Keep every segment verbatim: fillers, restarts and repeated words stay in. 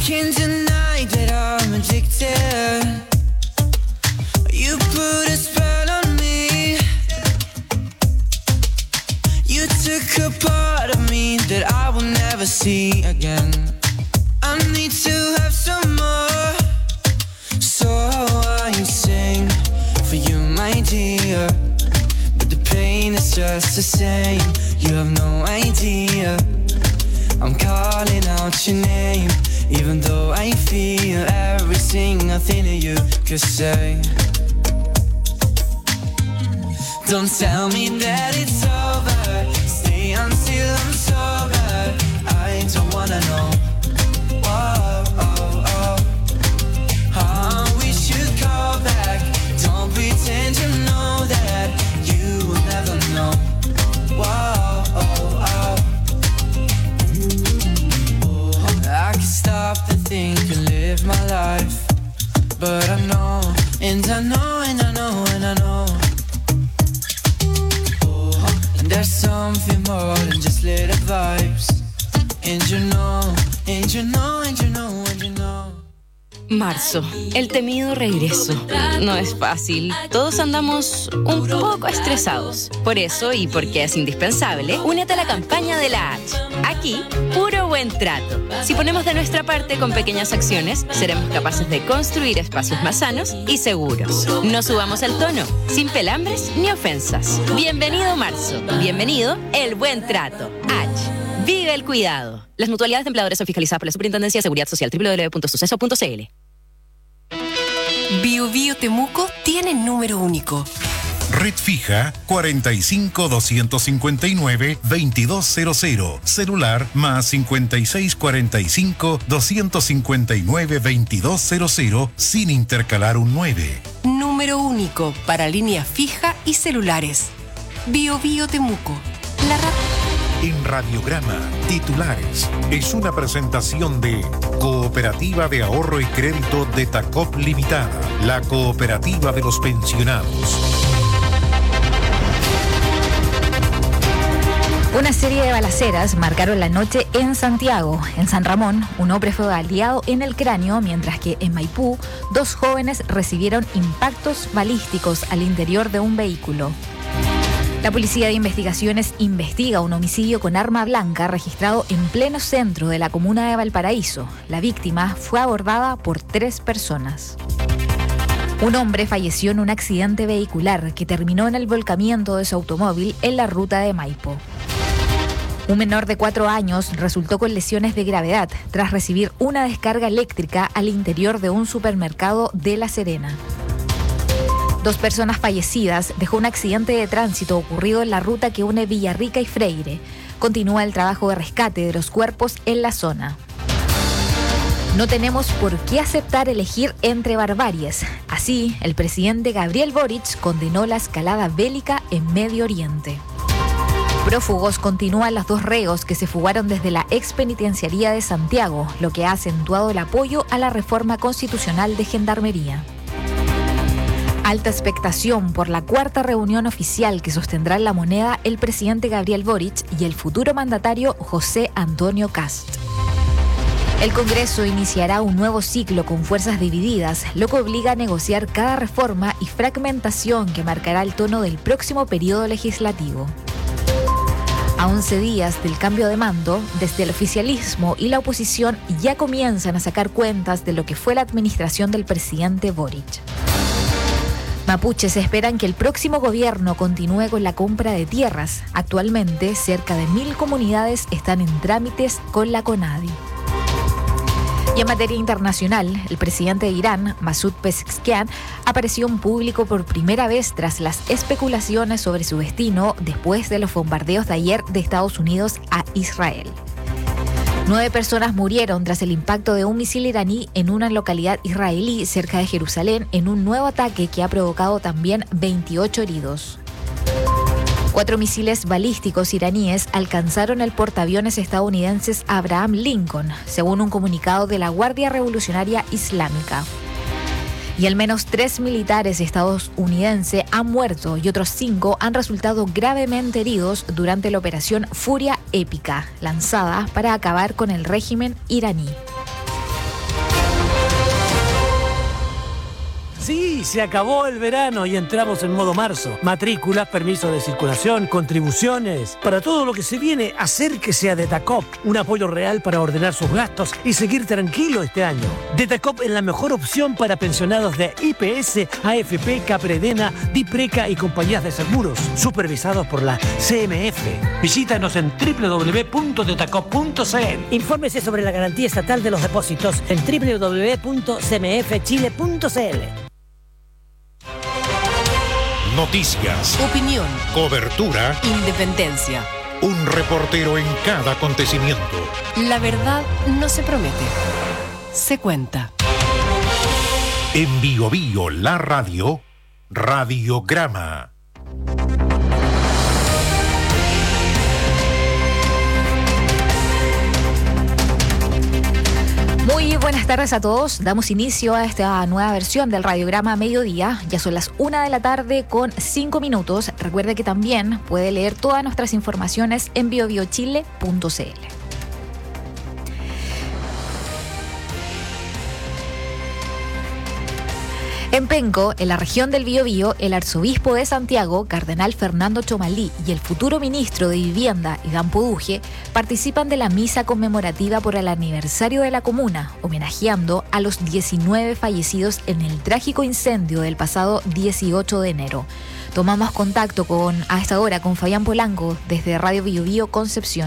can't deny that I'm addicted. You put a spell on me. You took a part of me that I will never see again. I need to have some more, so I sing for you, my dear. But the pain is just the same. You have no idea. I'm calling out your name, even though I feel every single thing that you could say. Don't tell me that it's over. Stay until I'm sober. I don't wanna know. Whoa, oh, oh. How we should go back. Don't pretend you know that. You will never know. Whoa, oh, oh. I can stop and think and live my life, but I know, and I know, and I know, and I know. And there's something more than just little vibes. And you know, and you know, and you know, and you know. Marzo, el temido regreso. No es fácil. Todos andamos un poco estresados. Por eso, y porque es indispensable, únete a la campaña de la H. Aquí, puro buen trato. Si ponemos de nuestra parte con pequeñas acciones, seremos capaces de construir espacios más sanos y seguros. No subamos el tono, sin pelambres ni ofensas. Bienvenido marzo. Bienvenido el buen trato. H. Vive el cuidado. Las mutualidades de empleadores son fiscalizadas por la Superintendencia de Seguridad Social. doble u doble u doble u punto suceso punto c l. Bio Bio Temuco tiene número único. Red fija cuarenta y cinco, doscientos cincuenta y nueve, veintidós cero cero. Celular más cincuenta y seis, cuarenta y cinco, doscientos cincuenta y nueve, veintidós cero cero sin intercalar un nueve. Número único para línea fija y celulares. Bio Bio Temuco. La ra- En Radiograma, titulares. Es una presentación de Cooperativa de Ahorro y Crédito de Tacop Limitada, la cooperativa de los pensionados. Una serie de balaceras marcaron la noche en Santiago. En San Ramón, un hombre fue baleado en el cráneo, mientras que en Maipú, dos jóvenes recibieron impactos balísticos al interior de un vehículo. La Policía de Investigaciones investiga un homicidio con arma blanca registrado en pleno centro de la comuna de Valparaíso. La víctima fue abordada por tres personas. Un hombre falleció en un accidente vehicular que terminó en el volcamiento de su automóvil en la ruta de Maipo. Un menor de cuatro años resultó con lesiones de gravedad tras recibir una descarga eléctrica al interior de un supermercado de La Serena. Dos personas fallecidas dejó un accidente de tránsito ocurrido en la ruta que une Villarrica y Freire. Continúa el trabajo de rescate de los cuerpos en la zona. No tenemos por qué aceptar elegir entre barbaries. Así, el presidente Gabriel Boric condenó la escalada bélica en Medio Oriente. Prófugos continúan los dos reos que se fugaron desde la expenitenciaría de Santiago, lo que ha acentuado el apoyo a la reforma constitucional de Gendarmería. Alta expectación por la cuarta reunión oficial que sostendrá en La Moneda el presidente Gabriel Boric y el futuro mandatario José Antonio Kast. El Congreso iniciará un nuevo ciclo con fuerzas divididas, lo que obliga a negociar cada reforma y fragmentación que marcará el tono del próximo periodo legislativo. A once días del cambio de mando, desde el oficialismo y la oposición ya comienzan a sacar cuentas de lo que fue la administración del presidente Boric. Mapuches esperan que el próximo gobierno continúe con la compra de tierras. Actualmente, cerca de mil comunidades están en trámites con la CONADI. Y en materia internacional, el presidente de Irán, Masoud Pezeshkian, apareció en público por primera vez tras las especulaciones sobre su destino después de los bombardeos de ayer de Estados Unidos a Israel. Nueve personas murieron tras el impacto de un misil iraní en una localidad israelí cerca de Jerusalén en un nuevo ataque que ha provocado también veintiocho heridos. Cuatro misiles balísticos iraníes alcanzaron el portaaviones estadounidenses Abraham Lincoln, según un comunicado de la Guardia Revolucionaria Islámica. Y al menos tres militares estadounidenses han muerto y otros cinco han resultado gravemente heridos durante la operación Furia Épica, lanzada para acabar con el régimen iraní. Sí, se acabó el verano y entramos en modo marzo. Matrículas, permisos de circulación, contribuciones. Para todo lo que se viene, acérquese a Detacop. Un apoyo real para ordenar sus gastos y seguir tranquilo este año. Detacop es la mejor opción para pensionados de I P S, A F P, Capredena, Dipreca y compañías de seguros, supervisados por la C M F. Visítanos en doble u doble u doble u punto detacop punto c l. Infórmese sobre la garantía estatal de los depósitos en doble u doble u doble u punto c m f chile punto c l. Noticias, Opinión, cobertura, independencia. un reportero en cada acontecimiento. La verdad no se promete, se cuenta. En Bio Bio, la radio, Radiograma. Muy buenas tardes a todos. Damos inicio a esta nueva versión del Radiograma Mediodía. Ya son las una de la tarde con cinco minutos. Recuerde que también puede leer todas nuestras informaciones en bio bio chile punto c l. En Penco, en la región del Biobío, el arzobispo de Santiago, cardenal Fernando Chomalí, y el futuro ministro de Vivienda, Iván Poduje, participan de la misa conmemorativa por el aniversario de la comuna, homenajeando a los diecinueve fallecidos en el trágico incendio del pasado dieciocho de enero. Tomamos contacto con, a esta hora con Fabián Polanco, desde Radio Biobío Concepción.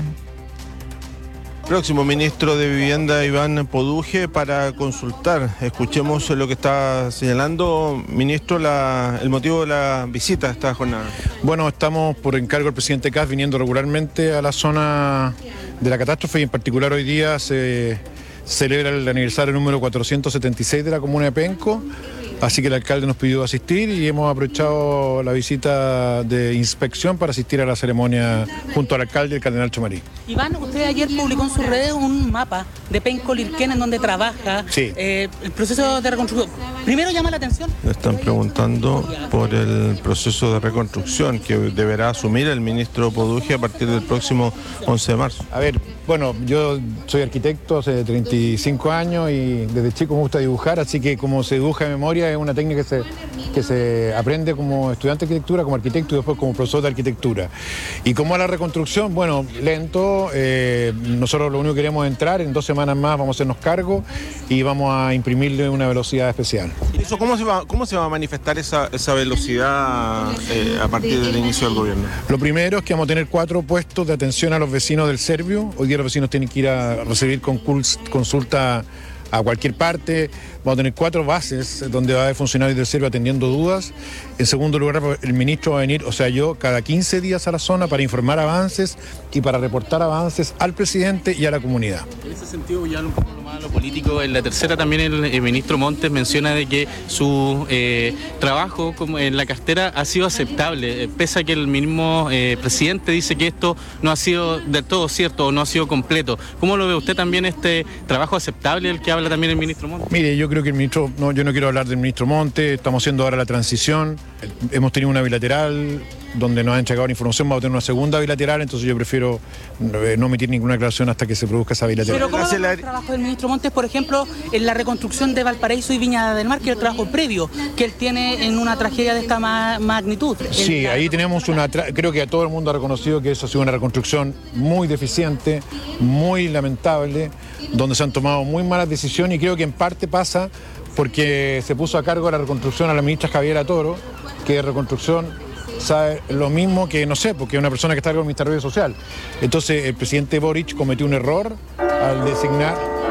Próximo ministro de Vivienda, Iván Poduje, para consultar. Escuchemos lo que está señalando, ministro, la, el motivo de la visita a esta jornada. Bueno, estamos por encargo del presidente Kast viniendo regularmente a la zona de la catástrofe y en particular hoy día se celebra el aniversario número cuatrocientos setenta y seis de la comuna de Penco. Así que el alcalde nos pidió asistir y hemos aprovechado la visita de inspección para asistir a la ceremonia junto al alcalde y el cardenal Chomalí. Iván, usted ayer publicó en sus redes un mapa de Penco Lirquén en donde trabaja sí. eh, el proceso de reconstrucción. Primero llama la atención. Le están preguntando por el proceso de reconstrucción que deberá asumir el ministro Poduje a partir del próximo once de marzo. A ver, bueno, yo soy arquitecto hace treinta y cinco años y desde chico me gusta dibujar, así que como se dibuja de memoria es una técnica que se, que se aprende como estudiante de arquitectura, como arquitecto y después como profesor de arquitectura. Y como a la reconstrucción, bueno, lento, eh, nosotros lo único que queremos es entrar, en dos semanas más vamos a hacernos cargo y vamos a imprimirle una velocidad especial. ¿Eso cómo se va, cómo se va a manifestar esa, esa velocidad eh, a partir del inicio del gobierno? Lo primero es que vamos a tener cuatro puestos de atención a los vecinos del Servio. Hoy día los vecinos tienen que ir a recibir consulta a cualquier parte. Vamos a tener cuatro bases donde va a haber funcionarios del Servio atendiendo dudas. En segundo lugar, el ministro va a venir, o sea, yo, cada quince días a la zona para informar avances y para reportar avances al presidente y a la comunidad. En ese sentido, ya un poco lo más a lo político, en la tercera también el, el ministro Montes menciona de que su eh, trabajo como en la cartera ha sido aceptable, eh, pese a que el mismo eh, presidente dice que esto no ha sido del todo cierto o no ha sido completo. ¿Cómo lo ve usted también este trabajo aceptable del que habla también el ministro Montes? Mire, yo creo que el ministro, no, yo no quiero hablar del ministro Montes, estamos haciendo ahora la transición, hemos tenido una bilateral donde nos han entregado la información, vamos a tener una segunda bilateral, entonces yo prefiero no emitir ninguna aclaración hasta que se produzca esa bilateral. Pero ¿cómo va el trabajo del ministro Montes, por ejemplo, en la reconstrucción de Valparaíso y Viña del Mar, que es el trabajo previo que él tiene en una tragedia de esta ma magnitud? Sí, ahí tenemos una, creo que todo el mundo ha reconocido que eso ha sido una reconstrucción muy deficiente, muy lamentable, donde se han tomado muy malas decisiones y creo que en parte pasa porque se puso a cargo de la reconstrucción a la ministra Javiera Toro, que de reconstrucción sabe lo mismo que, no sé, porque es una persona que está con el Ministerio Social. Entonces el presidente Boric cometió un error al designar...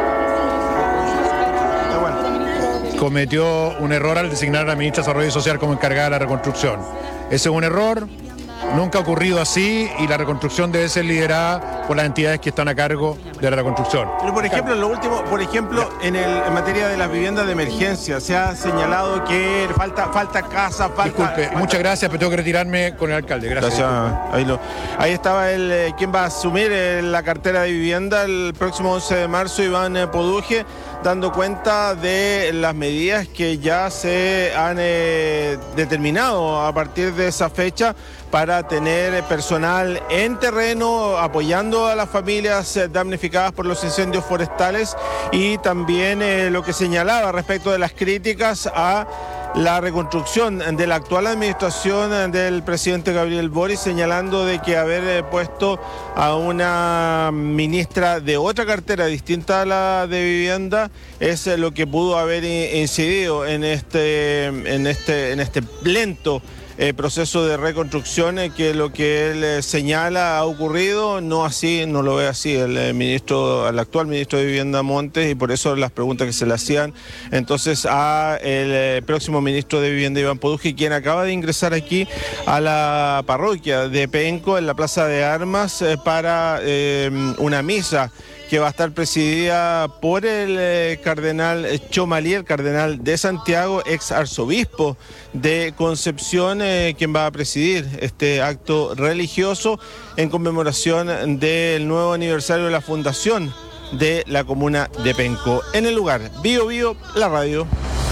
cometió un error al designar a la ministra de Desarrollo Social como encargada de la reconstrucción. Ese es un error, nunca ha ocurrido así y la reconstrucción debe ser liderada por las entidades que están a cargo de la reconstrucción. Pero por ejemplo, lo último, por ejemplo, en, el, en materia de las viviendas de emergencia, se ha señalado que falta, falta casa, falta... Disculpe, falta... muchas gracias, pero tengo que retirarme con el alcalde. Gracias. Gracias. Ahí, lo, ahí estaba el eh, quien va a asumir eh, la cartera de vivienda el próximo once de marzo, Iván eh, Poduje, dando cuenta de las medidas que ya se han eh, determinado a partir de esa fecha para tener personal en terreno apoyando a las familias damnificadas por los incendios forestales y también eh, lo que señalaba respecto de las críticas a la reconstrucción de la actual administración del presidente Gabriel Boric, señalando de que haber puesto a una ministra de otra cartera distinta a la de vivienda es lo que pudo haber incidido en este, en este, en este lento Eh, proceso de reconstrucción, eh, que lo que él eh, señala ha ocurrido, no así, no lo ve así el eh, ministro, el actual ministro de Vivienda Montes, y por eso las preguntas que se le hacían entonces a el eh, próximo ministro de Vivienda, Iván Poduje, quien acaba de ingresar aquí a la parroquia de Penco, en la Plaza de Armas, eh, para eh, una misa que va a estar presidida por el eh, cardenal Chomalí, el cardenal de Santiago, ex arzobispo de Concepción, eh, quien va a presidir este acto religioso en conmemoración del nuevo aniversario de la fundación de la comuna de Penco. En el lugar, Bio Bio, la radio.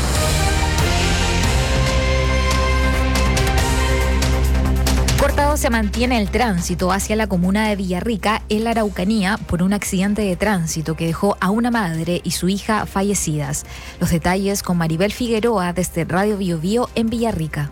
Cortado se mantiene el tránsito hacia la comuna de Villarrica, en la Araucanía, por un accidente de tránsito que dejó a una madre y su hija fallecidas. Los detalles con Maribel Figueroa desde Radio Bio Bio en Villarrica.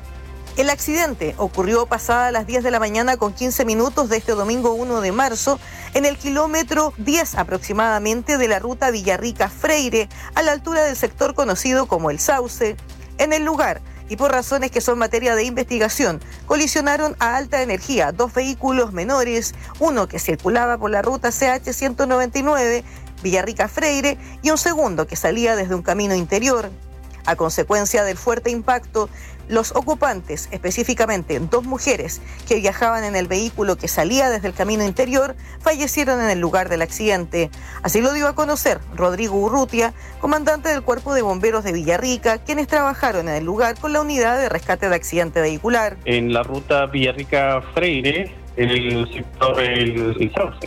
El accidente ocurrió pasada las diez de la mañana con quince minutos de este domingo uno de marzo en el kilómetro diez aproximadamente de la ruta Villarrica-Freire, a la altura del sector conocido como El Sauce. En el lugar, y por razones que son materia de investigación, colisionaron a alta energía dos vehículos menores, uno que circulaba por la ruta C H ciento noventa y nueve Villarrica-Freire y un segundo que salía desde un camino interior. A consecuencia del fuerte impacto, los ocupantes, específicamente dos mujeres que viajaban en el vehículo que salía desde el camino interior, fallecieron en el lugar del accidente. Así lo dio a conocer Rodrigo Urrutia, comandante del Cuerpo de Bomberos de Villarrica, quienes trabajaron en el lugar con la unidad de rescate de accidente vehicular. En la ruta Villarrica-Freire, en el sector El, el Sauce,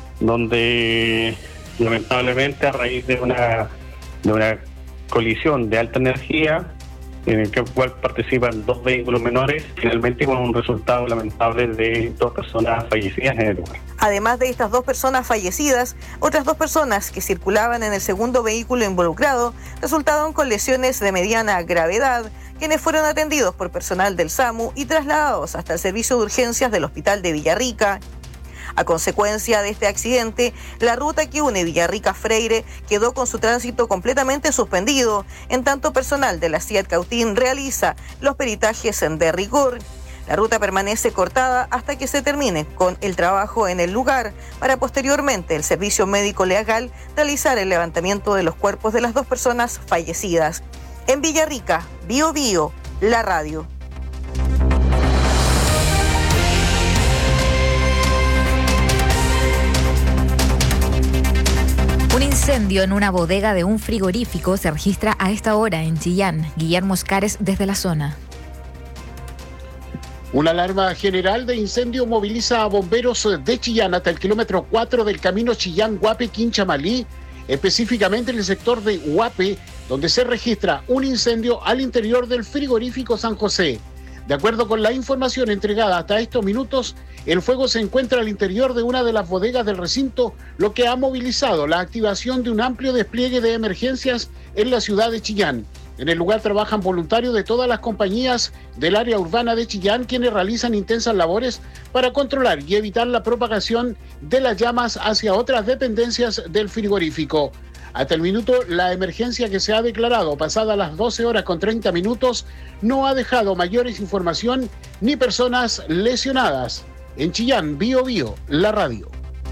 donde lamentablemente a raíz de una, de una colisión de alta energía, en el cual participan dos vehículos menores, finalmente con un resultado lamentable de dos personas fallecidas en el lugar. Además de estas dos personas fallecidas, otras dos personas que circulaban en el segundo vehículo involucrado resultaron con lesiones de mediana gravedad, quienes fueron atendidos por personal del SAMU y trasladados hasta el servicio de urgencias del Hospital de Villarrica. A consecuencia de este accidente, la ruta que une Villarrica-Freire quedó con su tránsito completamente suspendido, en tanto personal de la C I A T Cautín realiza los peritajes de rigor. La ruta permanece cortada hasta que se termine con el trabajo en el lugar, para posteriormente el servicio médico legal realizar el levantamiento de los cuerpos de las dos personas fallecidas. En Villarrica, Bio Bio, la radio. Un incendio en una bodega de un frigorífico se registra a esta hora en Chillán. Guillermo Oscares desde la zona. Una alarma general de incendio moviliza a bomberos de Chillán hasta el kilómetro cuatro del camino Chillán-Guape-Quinchamalí, específicamente en el sector de Guape, donde se registra un incendio al interior del frigorífico San José. De acuerdo con la información entregada hasta estos minutos, el fuego se encuentra al interior de una de las bodegas del recinto, lo que ha movilizado la activación de un amplio despliegue de emergencias en la ciudad de Chillán. En el lugar trabajan voluntarios de todas las compañías del área urbana de Chillán, quienes realizan intensas labores para controlar y evitar la propagación de las llamas hacia otras dependencias del frigorífico. Hasta el minuto, la emergencia que se ha declarado pasada las doce horas con treinta minutos no ha dejado mayores información ni personas lesionadas. En Chillán, Bio Bio, la radio.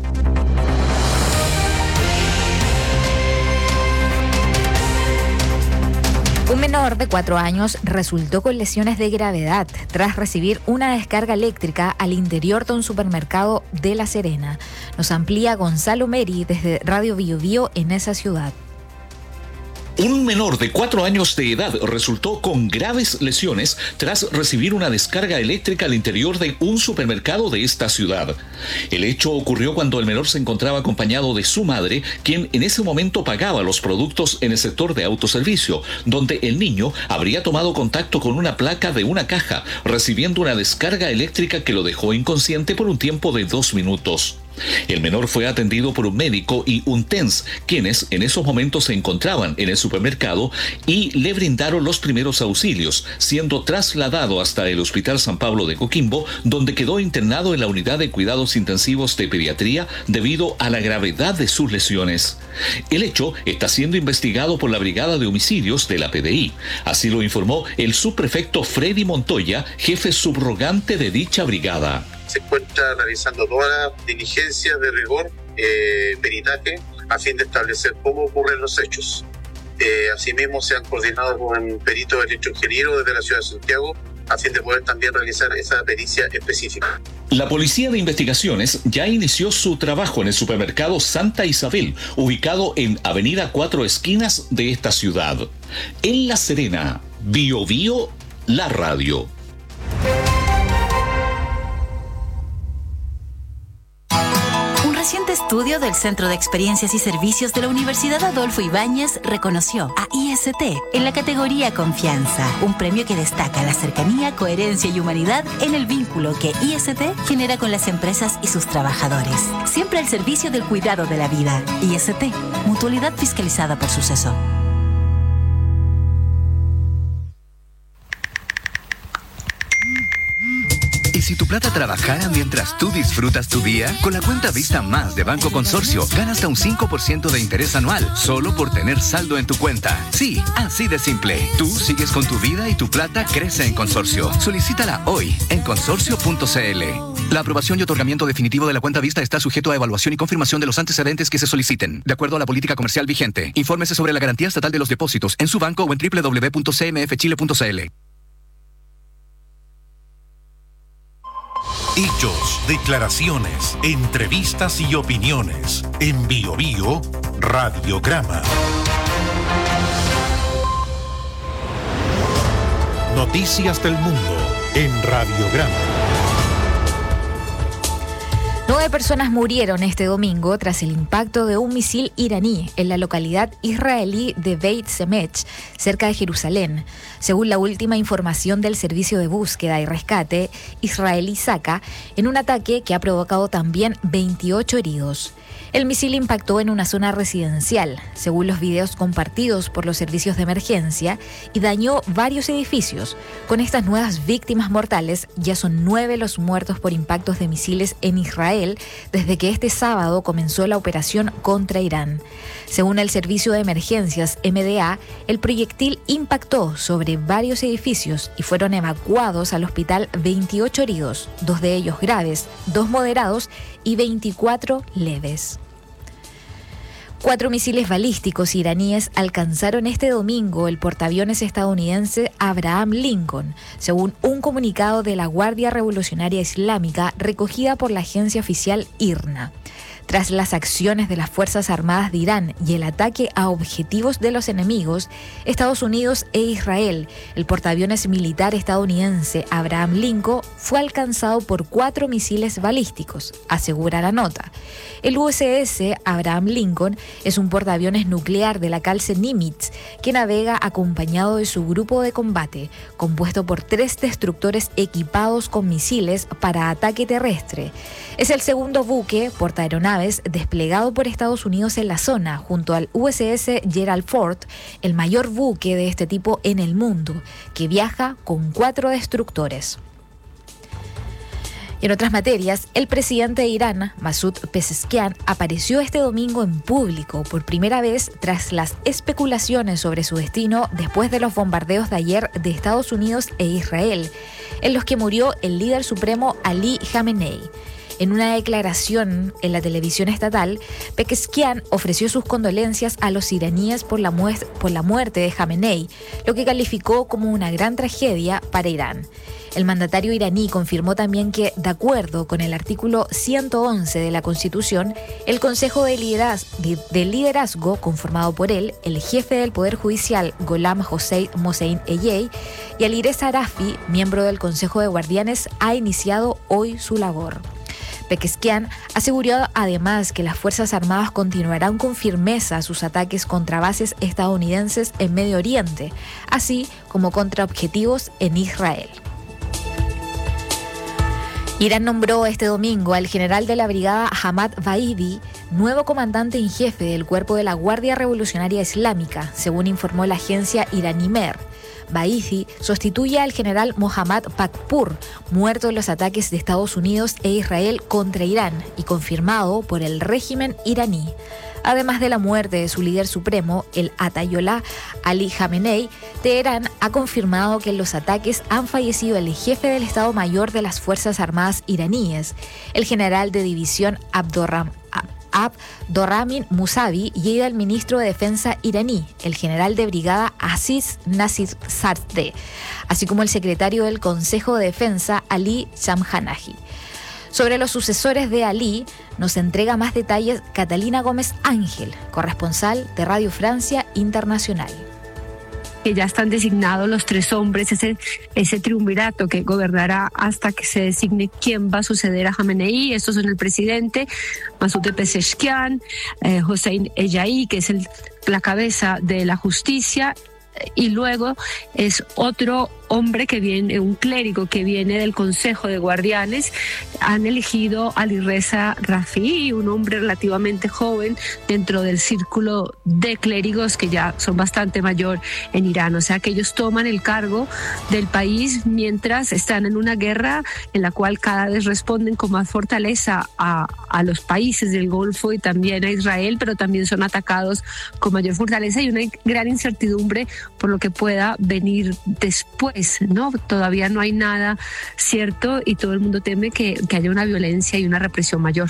Un menor de cuatro años resultó con lesiones de gravedad tras recibir una descarga eléctrica al interior de un supermercado de La Serena. Nos amplía Gonzalo Meri desde Radio Bio Bio en esa ciudad. Un menor de cuatro años de edad resultó con graves lesiones tras recibir una descarga eléctrica al interior de un supermercado de esta ciudad. El hecho ocurrió cuando el menor se encontraba acompañado de su madre, quien en ese momento pagaba los productos en el sector de autoservicio, donde el niño habría tomado contacto con una placa de una caja, recibiendo una descarga eléctrica que lo dejó inconsciente por un tiempo de dos minutos. El menor fue atendido por un médico y un T E N S, quienes en esos momentos se encontraban en el supermercado y le brindaron los primeros auxilios, siendo trasladado hasta el Hospital San Pablo de Coquimbo, donde quedó internado en la unidad de cuidados intensivos de pediatría debido a la gravedad de sus lesiones. El hecho está siendo investigado por la Brigada de Homicidios de la P D I. Así lo informó el subprefecto Freddy Montoya, jefe subrogante de dicha brigada. Se encuentra realizando todas las diligencias de rigor, eh, peritaje, a fin de establecer cómo ocurren los hechos. Eh, asimismo, se han coordinado con peritos electroingenieros desde la ciudad de Santiago, a fin de poder también realizar esa pericia específica. La Policía de Investigaciones ya inició su trabajo en el supermercado Santa Isabel, ubicado en Avenida Cuatro Esquinas de esta ciudad. En La Serena, Bio Bio, la radio. Un reciente estudio del Centro de Experiencias y Servicios de la Universidad Adolfo Ibáñez reconoció a I S T en la categoría Confianza, un premio que destaca la cercanía, coherencia y humanidad en el vínculo que I S T genera con las empresas y sus trabajadores. Siempre al servicio del cuidado de la vida. I S T, mutualidad fiscalizada por Suceso. ¿Y si tu plata trabajara mientras tú disfrutas tu día? Con la cuenta Vista Más de Banco Consorcio, gana hasta un cinco por ciento de interés anual, solo por tener saldo en tu cuenta. Sí, así de simple. Tú sigues con tu vida y tu plata crece en Consorcio. Solicítala hoy en consorcio punto c l. La aprobación y otorgamiento definitivo de la cuenta Vista está sujeto a evaluación y confirmación de los antecedentes que se soliciten, de acuerdo a la política comercial vigente. Infórmese sobre la garantía estatal de los depósitos en su banco o en doble u doble u doble u punto c m f chile punto c l. Hechos, declaraciones, entrevistas y opiniones. En Bio Bio, Radiograma. Noticias del mundo en Radiograma. Nueve personas murieron este domingo tras el impacto de un misil iraní en la localidad israelí de Beit Shemesh, cerca de Jerusalén. Según la última información del Servicio de Búsqueda y Rescate israelí SACA, en un ataque que ha provocado también veintiocho heridos. El misil impactó en una zona residencial, según los videos compartidos por los servicios de emergencia, y dañó varios edificios. Con estas nuevas víctimas mortales, ya son nueve los muertos por impactos de misiles en Israel desde que este sábado comenzó la operación contra Irán. Según el Servicio de Emergencias M D A, el proyectil impactó sobre varios edificios y fueron evacuados al hospital veintiocho heridos, dos de ellos graves, dos moderados y veinticuatro leves. Cuatro misiles balísticos iraníes alcanzaron este domingo el portaaviones estadounidense Abraham Lincoln, según un comunicado de la Guardia Revolucionaria Islámica recogida por la agencia oficial I R N A. Tras las acciones de las Fuerzas Armadas de Irán y el ataque a objetivos de los enemigos, Estados Unidos e Israel, el portaaviones militar estadounidense Abraham Lincoln fue alcanzado por cuatro misiles balísticos, asegura la nota. El U S S Abraham Lincoln es un portaaviones nuclear de la clase Nimitz que navega acompañado de su grupo de combate, compuesto por tres destructores equipados con misiles para ataque terrestre. Es el segundo buque portaaeronaves desplegado por Estados Unidos en la zona, junto al U S S Gerald Ford, el mayor buque de este tipo en el mundo, que viaja con cuatro destructores. En otras materias, el presidente de Irán, Masoud Pezeshkian, apareció este domingo en público por primera vez tras las especulaciones sobre su destino después de los bombardeos de ayer de Estados Unidos e Israel, en los que murió el líder supremo Ali Khamenei. En una declaración en la televisión estatal, Pezeshkian ofreció sus condolencias a los iraníes por la, mu- por la muerte de Khamenei, lo que calificó como una gran tragedia para Irán. El mandatario iraní confirmó también que, de acuerdo con el artículo ciento once de la Constitución, el Consejo de Liderazgo, de, de Liderazgo conformado por él, el jefe del Poder Judicial, Gholam Hossein Mossadegh, y Alireza Arafi, miembro del Consejo de Guardianes, ha iniciado hoy su labor. Pezeshkian aseguró además que las Fuerzas Armadas continuarán con firmeza sus ataques contra bases estadounidenses en Medio Oriente, así como contra objetivos en Israel. Irán nombró este domingo al general de la brigada Hamad Vaidi nuevo comandante en jefe del cuerpo de la Guardia Revolucionaria Islámica, según informó la agencia iraní Mer. Vaidi sustituye al general Mohammad Pakpur, muerto en los ataques de Estados Unidos e Israel contra Irán y confirmado por el régimen iraní. Además de la muerte de su líder supremo, el Ayatollah Ali Khamenei, Teherán ha confirmado que en los ataques han fallecido el jefe del Estado Mayor de las Fuerzas Armadas iraníes, el general de división Abdurram, Abdurrahman Musavi, y el ministro de Defensa iraní, el general de brigada Aziz Nasirzadeh, así como el secretario del Consejo de Defensa Ali Shamkhanahi. Sobre los sucesores de Ali, nos entrega más detalles Catalina Gómez Ángel, corresponsal de Radio Francia Internacional. Que ya están designados los tres hombres, ese, ese triunvirato que gobernará hasta que se designe quién va a suceder a Khamenei. Estos son el presidente, Masoud Pezeshkian, eh, Hossein Ejaí, que es el, la cabeza de la justicia, y luego es otro hombre que viene, un clérigo que viene del Consejo de Guardianes. Han elegido a Alireza Rafi'i, un hombre relativamente joven dentro del círculo de clérigos que ya son bastante mayor en Irán. O sea que ellos toman el cargo del país mientras están en una guerra en la cual cada vez responden con más fortaleza a, a los países del Golfo y también a Israel, pero también son atacados con mayor fortaleza y una gran incertidumbre por lo que pueda venir después, ¿no? Todavía no hay nada cierto y todo el mundo teme que, que haya una violencia y una represión mayor.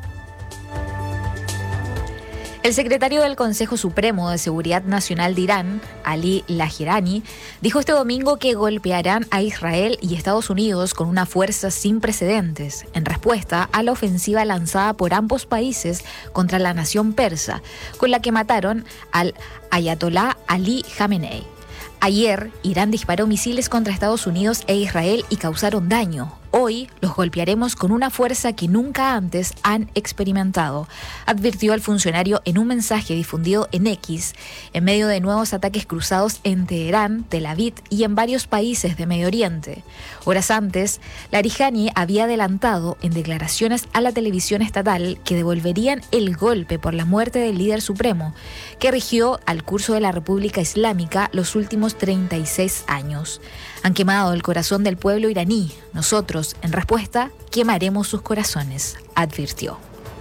El secretario del Consejo Supremo de Seguridad Nacional de Irán, Ali Lajerani, dijo este domingo que golpearán a Israel y Estados Unidos con una fuerza sin precedentes, en respuesta a la ofensiva lanzada por ambos países contra la nación persa, con la que mataron al Ayatollah Ali Khamenei. Ayer, Irán disparó misiles contra Estados Unidos e Israel y causaron daño. Hoy los golpearemos con una fuerza que nunca antes han experimentado, advirtió el funcionario en un mensaje difundido en X, en medio de nuevos ataques cruzados en Teherán, Tel Aviv y en varios países de Medio Oriente. Horas antes, Larijani había adelantado en declaraciones a la televisión estatal que devolverían el golpe por la muerte del líder supremo, que rigió al curso de la República Islámica los últimos treinta y seis años. Han quemado el corazón del pueblo iraní. Nosotros, en respuesta, quemaremos sus corazones, advirtió.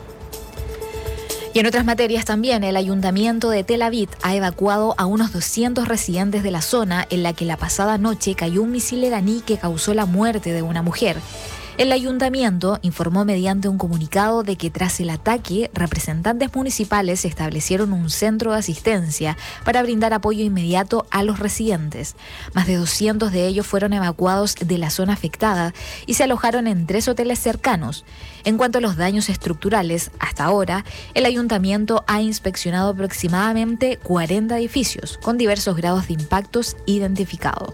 Y en otras materias también, el ayuntamiento de Tel Aviv ha evacuado a unos doscientos residentes de la zona en la que la pasada noche cayó un misil iraní que causó la muerte de una mujer. El ayuntamiento informó mediante un comunicado de que tras el ataque, representantes municipales establecieron un centro de asistencia para brindar apoyo inmediato a los residentes. Más de doscientos de ellos fueron evacuados de la zona afectada y se alojaron en tres hoteles cercanos. En cuanto a los daños estructurales, hasta ahora, el ayuntamiento ha inspeccionado aproximadamente cuarenta edificios con diversos grados de impactos identificados.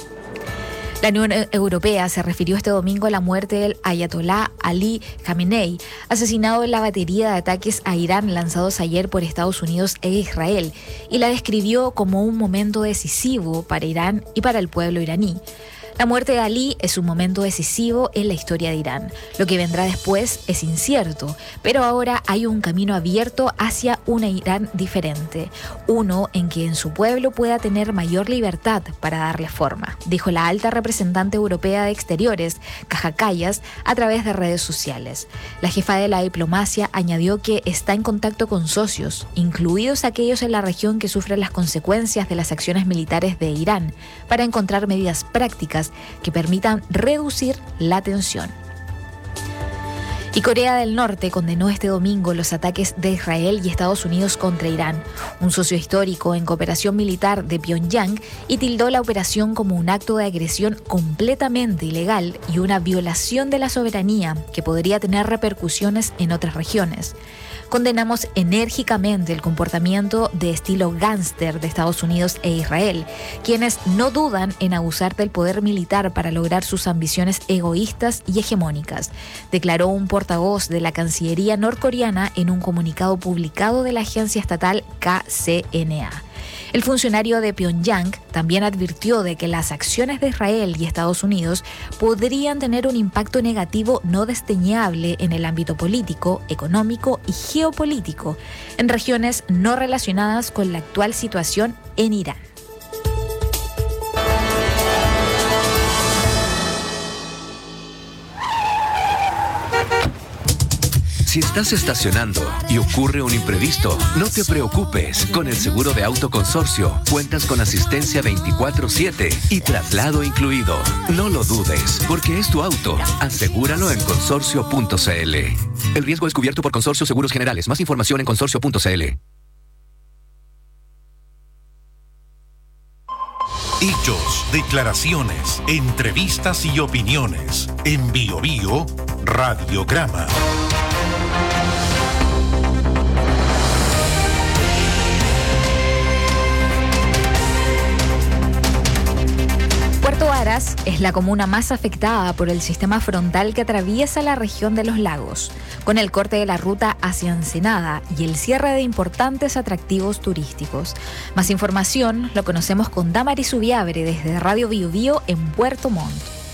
La Unión Europea se refirió este domingo a la muerte del Ayatollah Ali Khamenei, asesinado en la batería de ataques a Irán lanzados ayer por Estados Unidos e Israel, y la describió como un momento decisivo para Irán y para el pueblo iraní. La muerte de Ali es un momento decisivo en la historia de Irán. Lo que vendrá después es incierto, pero ahora hay un camino abierto hacia un Irán diferente, uno en que en su pueblo pueda tener mayor libertad para darle forma, dijo la alta representante europea de Exteriores, Kaja Kallas, a través de redes sociales. La jefa de la diplomacia añadió que está en contacto con socios, incluidos aquellos en la región que sufren las consecuencias de las acciones militares de Irán, para encontrar medidas prácticas que permitan reducir la tensión. Y Corea del Norte condenó este domingo los ataques de Israel y Estados Unidos contra Irán, un socio histórico en cooperación militar de Pyongyang, y tildó la operación como un acto de agresión completamente ilegal y una violación de la soberanía que podría tener repercusiones en otras regiones. Condenamos enérgicamente el comportamiento de estilo gángster de Estados Unidos e Israel, quienes no dudan en abusar del poder militar para lograr sus ambiciones egoístas y hegemónicas, declaró un portavoz de la Cancillería norcoreana en un comunicado publicado de la agencia estatal K C N A. El funcionario de Pyongyang también advirtió de que las acciones de Israel y Estados Unidos podrían tener un impacto negativo no desdeñable en el ámbito político, económico y geopolítico en regiones no relacionadas con la actual situación en Irán. Si estás estacionando y ocurre un imprevisto, no te preocupes. Con el seguro de auto Consorcio, cuentas con asistencia veinticuatro siete y traslado incluido. No lo dudes, porque es tu auto. Asegúralo en consorcio punto c l. El riesgo es cubierto por Consorcio Seguros Generales. Más información en consorcio punto c l. Hechos, declaraciones, entrevistas y opiniones. En Bio Bio, Radiograma. Puerto Varas es la comuna más afectada por el sistema frontal que atraviesa la región de los lagos, con el corte de la ruta hacia Ensenada y el cierre de importantes atractivos turísticos. Más información lo conocemos con Damaris Ubiabre desde Radio Bio Bio en Puerto Montt.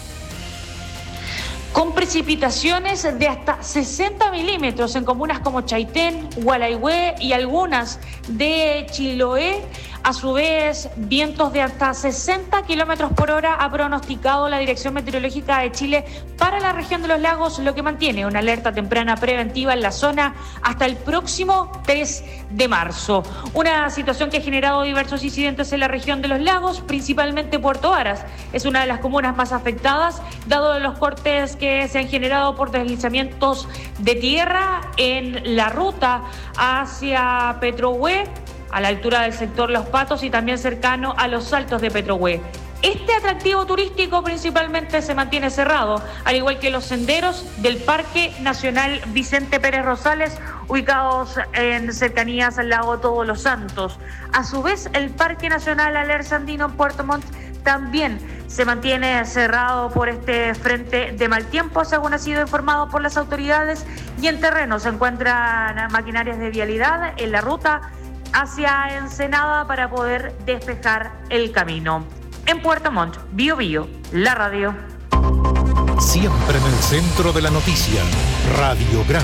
Con precipitaciones de hasta sesenta milímetros en comunas como Chaitén, Gualaihue y algunas de Chiloé. A su vez, vientos de hasta sesenta kilómetros por hora ha pronosticado la Dirección Meteorológica de Chile para la región de los lagos, lo que mantiene una alerta temprana preventiva en la zona hasta el próximo tres de marzo. Una situación que ha generado diversos incidentes en la región de los lagos, principalmente Puerto Varas. Es una de las comunas más afectadas, dado los cortes que se han generado por deslizamientos de tierra en la ruta hacia Petrohue, a la altura del sector Los Patos y también cercano a los Saltos de Petrohue. Este atractivo turístico principalmente se mantiene cerrado, al igual que los senderos del Parque Nacional Vicente Pérez Rosales, ubicados en cercanías al lago Todos los Santos. A su vez, el Parque Nacional Alerce Andino en Puerto Montt también se mantiene cerrado por este frente de mal tiempo, según ha sido informado por las autoridades, y en terreno se encuentran maquinarias de vialidad en la ruta hacia Ensenada para poder despejar el camino. En Puerto Montt, Bio Bio, la radio. Siempre en el centro de la noticia, Radiograma.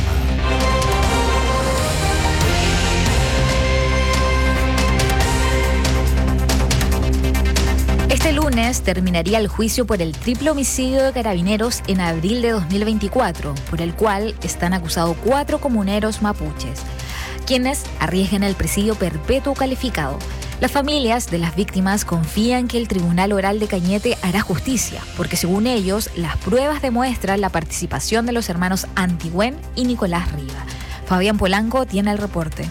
Este lunes terminaría el juicio por el triple homicidio de Carabineros en abril de dos mil veinticuatro, por el cual están acusados cuatro comuneros mapuches, quienes arriesgan el presidio perpetuo calificado. Las familias de las víctimas confían que el Tribunal Oral de Cañete hará justicia, porque según ellos, las pruebas demuestran la participación de los hermanos Antigüén y Nicolás Riva. Fabián Polanco tiene el reporte.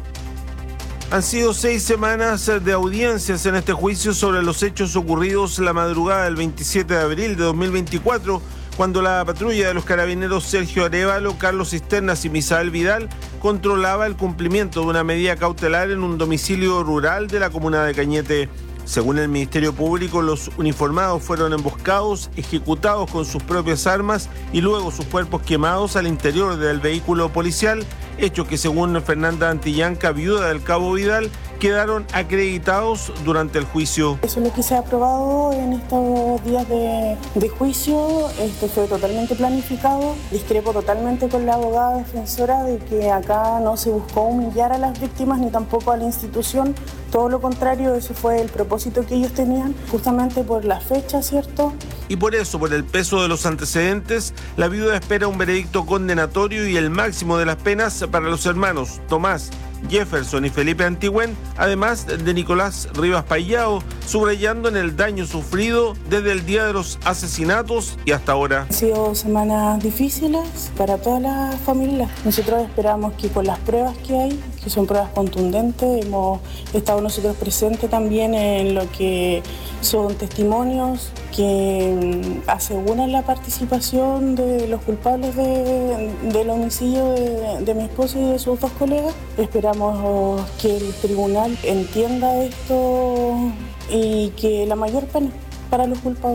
Han sido seis semanas de audiencias en este juicio sobre los hechos ocurridos la madrugada del veintisiete de abril de dos mil veinticuatro, cuando la patrulla de los carabineros Sergio Arévalo, Carlos Cisternas y Misael Vidal controlaba el cumplimiento de una medida cautelar en un domicilio rural de la comuna de Cañete. Según el Ministerio Público, los uniformados fueron emboscados, ejecutados con sus propias armas y luego sus cuerpos quemados al interior del vehículo policial, hechos que según Fernanda Antillanca, viuda del cabo Vidal, quedaron acreditados durante el juicio. Eso es lo que se ha aprobado en estos días de, de juicio. Esto fue totalmente planificado. Discrepo totalmente con la abogada defensora de que acá no se buscó humillar a las víctimas ni tampoco a la institución. Todo lo contrario, ese fue el propósito que ellos tenían, justamente por la fecha, ¿cierto? Y por eso, por el peso de los antecedentes, la viuda espera un veredicto condenatorio y el máximo de las penas para los hermanos Tomás, Jefferson y Felipe Antigüén, además de Nicolás Rivas Payao, subrayando en el daño sufrido desde el día de los asesinatos y hasta ahora. Han sido semanas difíciles para todas las familias. Nosotros esperamos que con las pruebas que hay, que son pruebas contundentes, hemos estado nosotros presentes también en lo que son testimonios que aseguran la participación de los culpables de, del homicidio de, de mi esposo y de sus dos colegas. Esperamos que el tribunal entienda esto y que la mayor pena para los culpables.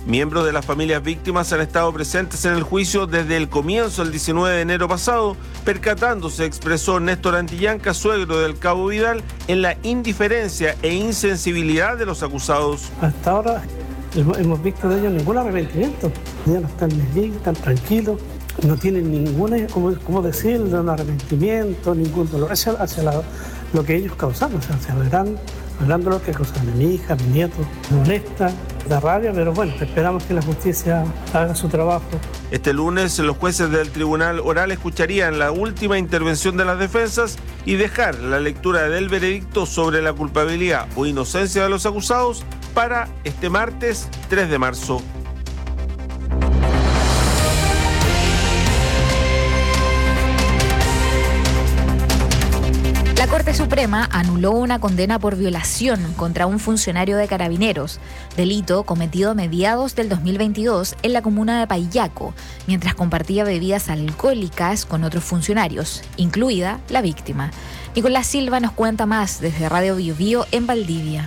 Miembros de las familias víctimas han estado presentes en el juicio desde el comienzo, el diecinueve de enero pasado, percatándose, expresó Néstor Antillanca, suegro del cabo Vidal, en la indiferencia e insensibilidad de los acusados. Hasta ahora hemos visto de ellos ningún arrepentimiento. Ya no están allí, están tranquilos, no tienen ninguna, como, como decirlo, un arrepentimiento, ningún dolor hacia, hacia la, lo que ellos causaron, o sea, hacia el gran, el gran dolor que causaron a mi hija, a mi nieto. Me molesta, da rabia, pero bueno, esperamos que la justicia haga su trabajo. Este lunes los jueces del Tribunal Oral escucharían la última intervención de las defensas y dejar la lectura del veredicto sobre la culpabilidad o inocencia de los acusados para este martes tres de marzo. La Corte Suprema anuló una condena por violación contra un funcionario de Carabineros, delito cometido a mediados del dos mil veintidós en la comuna de Paillaco, mientras compartía bebidas alcohólicas con otros funcionarios, incluida la víctima. Nicolás Silva nos cuenta más desde Radio Bio Bio en Valdivia.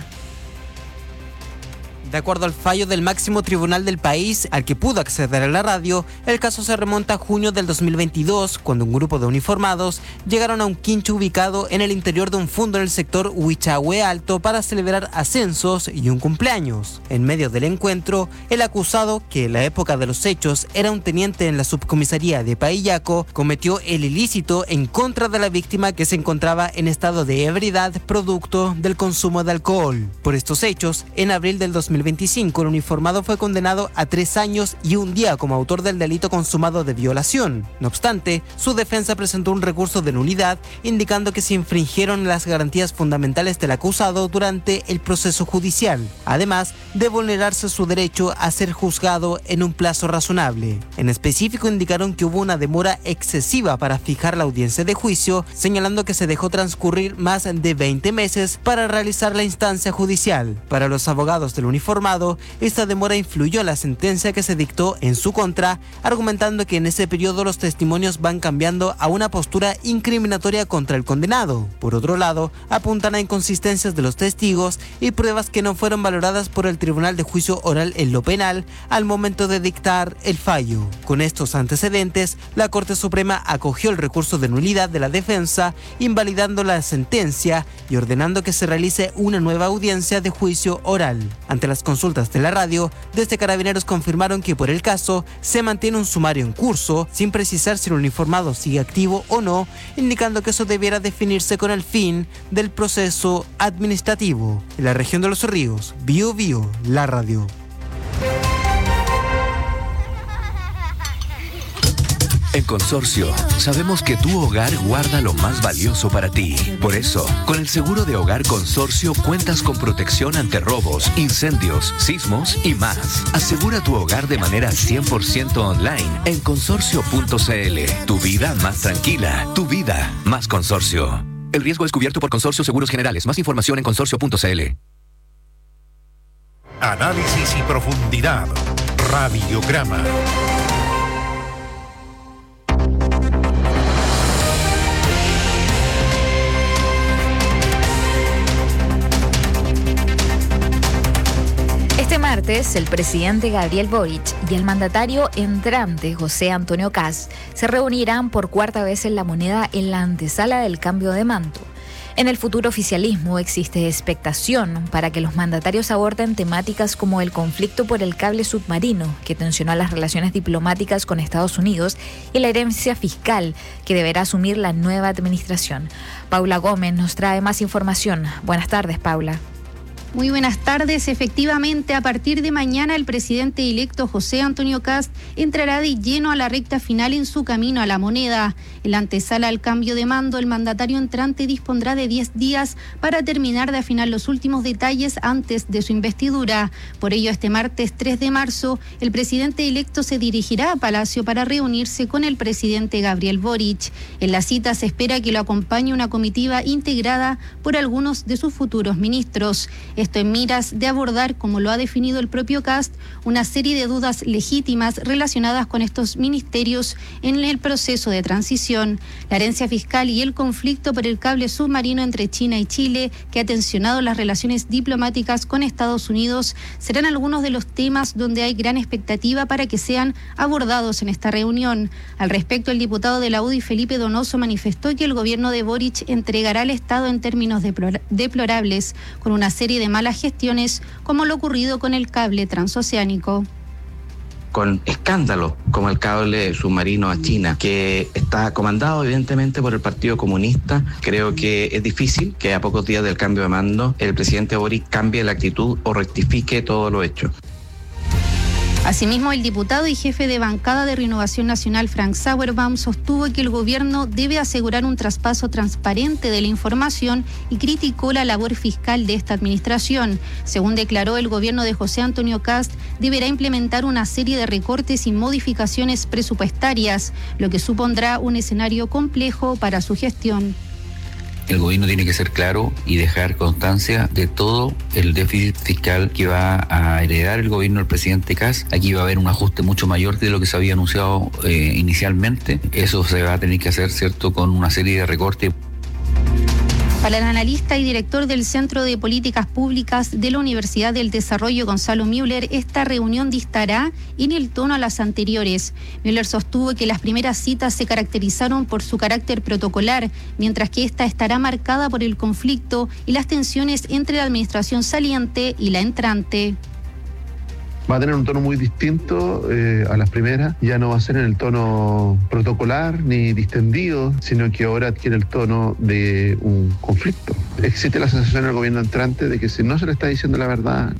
De acuerdo al fallo del máximo tribunal del país, al que pudo acceder a la radio, el caso se remonta a junio del dos mil veintidós, cuando un grupo de uniformados llegaron a un quincho ubicado en el interior de un fondo en el sector Huichahue Alto para celebrar ascensos y un cumpleaños. En medio del encuentro, el acusado, que en la época de los hechos era un teniente en la subcomisaría de Paillaco, cometió el ilícito en contra de la víctima, que se encontraba en estado de ebriedad producto del consumo de alcohol. Por estos hechos, en abril del dos mil veinticinco, el uniformado fue condenado a tres años y un día como autor del delito consumado de violación. No obstante, su defensa presentó un recurso de nulidad indicando que se infringieron las garantías fundamentales del acusado durante el proceso judicial, además de vulnerarse su derecho a ser juzgado en un plazo razonable. En específico, indicaron que hubo una demora excesiva para fijar la audiencia de juicio, señalando que se dejó transcurrir más de veinte meses para realizar la instancia judicial. Para los abogados del uniformado, esta demora influyó en la sentencia que se dictó en su contra, argumentando que en ese periodo los testimonios van cambiando a una postura incriminatoria contra el condenado. Por otro lado, apuntan a inconsistencias de los testigos y pruebas que no fueron valoradas por el Tribunal de Juicio Oral en lo penal al momento de dictar el fallo. Con estos antecedentes, la Corte Suprema acogió el recurso de nulidad de la defensa, invalidando la sentencia y ordenando que se realice una nueva audiencia de juicio oral. Ante las consultas de la radio, desde Carabineros confirmaron que por el caso se mantiene un sumario en curso, sin precisar si el uniformado sigue activo o no, indicando que eso debiera definirse con el fin del proceso administrativo. En la región de Los Ríos, Bio Bio, la radio. En Consorcio, sabemos que tu hogar guarda lo más valioso para ti. Por eso, con el seguro de hogar Consorcio cuentas con protección ante robos, incendios, sismos y más. Asegura tu hogar de manera cien por ciento online en consorcio punto c l. Tu vida más tranquila, tu vida más Consorcio. El riesgo es cubierto por Consorcio Seguros Generales. Más información en consorcio punto c l. Análisis y profundidad. Radiograma. Este martes, el presidente Gabriel Boric y el mandatario entrante José Antonio Kast se reunirán por cuarta vez en La Moneda en la antesala del cambio de mando. En el futuro oficialismo existe expectación para que los mandatarios aborden temáticas como el conflicto por el cable submarino, que tensionó las relaciones diplomáticas con Estados Unidos, y la herencia fiscal que deberá asumir la nueva administración. Paula Gómez nos trae más información. Buenas tardes, Paula. Muy buenas tardes. Efectivamente, a partir de mañana el presidente electo José Antonio Kast entrará de lleno a la recta final en su camino a La Moneda. En la antesala al cambio de mando, el mandatario entrante dispondrá de diez días para terminar de afinar los últimos detalles antes de su investidura. Por ello, este martes tres de marzo, el presidente electo se dirigirá a Palacio para reunirse con el presidente Gabriel Boric. En la cita se espera que lo acompañe una comitiva integrada por algunos de sus futuros ministros. Esto en miras de abordar, como lo ha definido el propio Kast, una serie de dudas legítimas relacionadas con estos ministerios en el proceso de transición. La herencia fiscal y el conflicto por el cable submarino entre China y Chile, que ha tensionado las relaciones diplomáticas con Estados Unidos, serán algunos de los temas donde hay gran expectativa para que sean abordados en esta reunión. Al respecto, el diputado de la U D I, Felipe Donoso, manifestó que el gobierno de Boric entregará al Estado en términos deplorables, con una serie de malas gestiones, como lo ocurrido con el cable transoceánico. Con escándalos como el cable submarino a China, que está comandado evidentemente por el Partido Comunista. Creo que es difícil que a pocos días del cambio de mando el presidente Boric cambie la actitud o rectifique todo lo hecho. Asimismo, el diputado y jefe de bancada de Renovación Nacional, Frank Sauerbaum, sostuvo que el gobierno debe asegurar un traspaso transparente de la información y criticó la labor fiscal de esta administración. Según declaró, el gobierno de José Antonio Kast deberá implementar una serie de recortes y modificaciones presupuestarias, lo que supondrá un escenario complejo para su gestión. El gobierno tiene que ser claro y dejar constancia de todo el déficit fiscal que va a heredar el gobierno del presidente Kast. Aquí va a haber un ajuste mucho mayor de lo que se había anunciado eh, inicialmente. Eso se va a tener que hacer, ¿cierto?, con una serie de recortes. Para el analista y director del Centro de Políticas Públicas de la Universidad del Desarrollo, Gonzalo Müller, esta reunión distará en el tono a las anteriores. Müller sostuvo que las primeras citas se caracterizaron por su carácter protocolar, mientras que esta estará marcada por el conflicto y las tensiones entre la administración saliente y la entrante. Va a tener un tono muy distinto eh, a las primeras. Ya no va a ser en el tono protocolar ni distendido, sino que ahora adquiere el tono de un conflicto. Existe la sensación en el gobierno entrante de que si no se le está diciendo la verdad.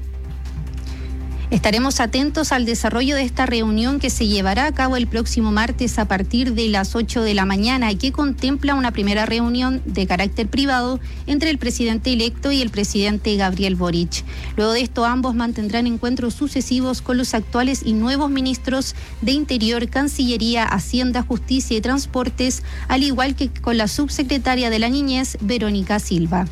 Estaremos atentos al desarrollo de esta reunión que se llevará a cabo el próximo martes a partir de las ocho de la mañana y que contempla una primera reunión de carácter privado entre el presidente electo y el presidente Gabriel Boric. Luego de esto, ambos mantendrán encuentros sucesivos con los actuales y nuevos ministros de Interior, Cancillería, Hacienda, Justicia y Transportes, al igual que con la subsecretaria de la Niñez, Verónica Silva.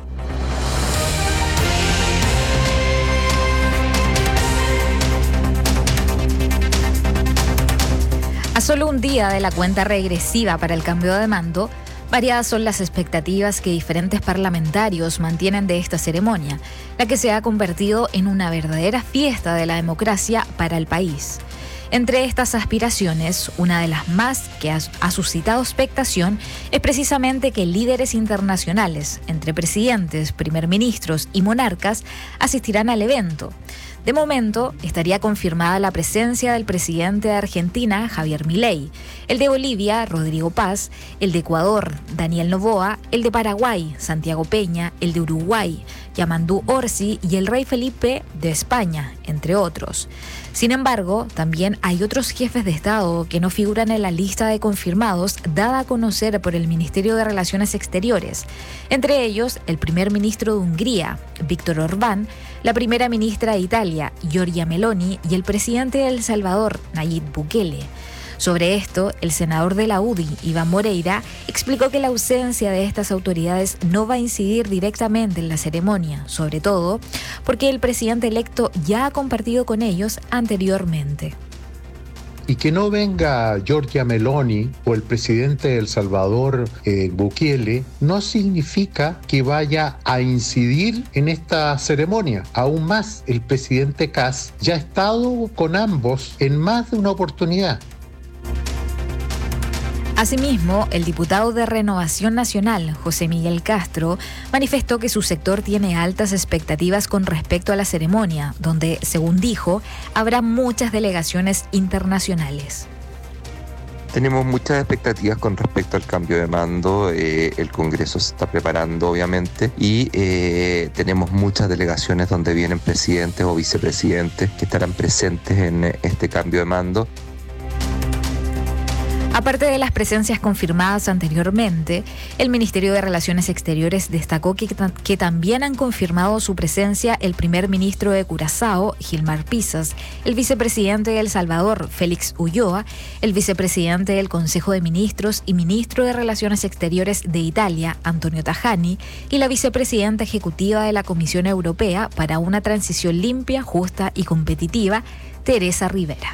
A solo un día de la cuenta regresiva para el cambio de mando, variadas son las expectativas que diferentes parlamentarios mantienen de esta ceremonia, la que se ha convertido en una verdadera fiesta de la democracia para el país. Entre estas aspiraciones, una de las más que ha, ha suscitado expectación es precisamente que líderes internacionales, entre presidentes, primer ministros y monarcas, asistirán al evento. De momento, estaría confirmada la presencia del presidente de Argentina, Javier Milei, el de Bolivia, Rodrigo Paz, el de Ecuador, Daniel Noboa, el de Paraguay, Santiago Peña, el de Uruguay, Yamandú Orsi y el rey Felipe de España, entre otros. Sin embargo, también hay otros jefes de Estado que no figuran en la lista de confirmados dada a conocer por el Ministerio de Relaciones Exteriores. Entre ellos, el primer ministro de Hungría, Víctor Orbán, la primera ministra de Italia, Giorgia Meloni, y el presidente de El Salvador, Nayib Bukele. Sobre esto, el senador de la U D I, Iván Moreira, explicó que la ausencia de estas autoridades no va a incidir directamente en la ceremonia, sobre todo porque el presidente electo ya ha compartido con ellos anteriormente. Y que no venga Giorgia Meloni o el presidente de El Salvador, eh, Bukele, no significa que vaya a incidir en esta ceremonia. Aún más, el presidente Kast ya ha estado con ambos en más de una oportunidad. Asimismo, el diputado de Renovación Nacional, José Miguel Castro, manifestó que su sector tiene altas expectativas con respecto a la ceremonia, donde, según dijo, habrá muchas delegaciones internacionales. Tenemos muchas expectativas con respecto al cambio de mando, eh, el Congreso se está preparando obviamente y eh, tenemos muchas delegaciones donde vienen presidentes o vicepresidentes que estarán presentes en este cambio de mando. Aparte de las presencias confirmadas anteriormente, el Ministerio de Relaciones Exteriores destacó que, que también han confirmado su presencia el primer ministro de Curazao, Gilmar Pisas, el vicepresidente de El Salvador, Félix Ulloa, el vicepresidente del Consejo de Ministros y ministro de Relaciones Exteriores de Italia, Antonio Tajani, y la vicepresidenta ejecutiva de la Comisión Europea para una transición limpia, justa y competitiva, Teresa Rivera.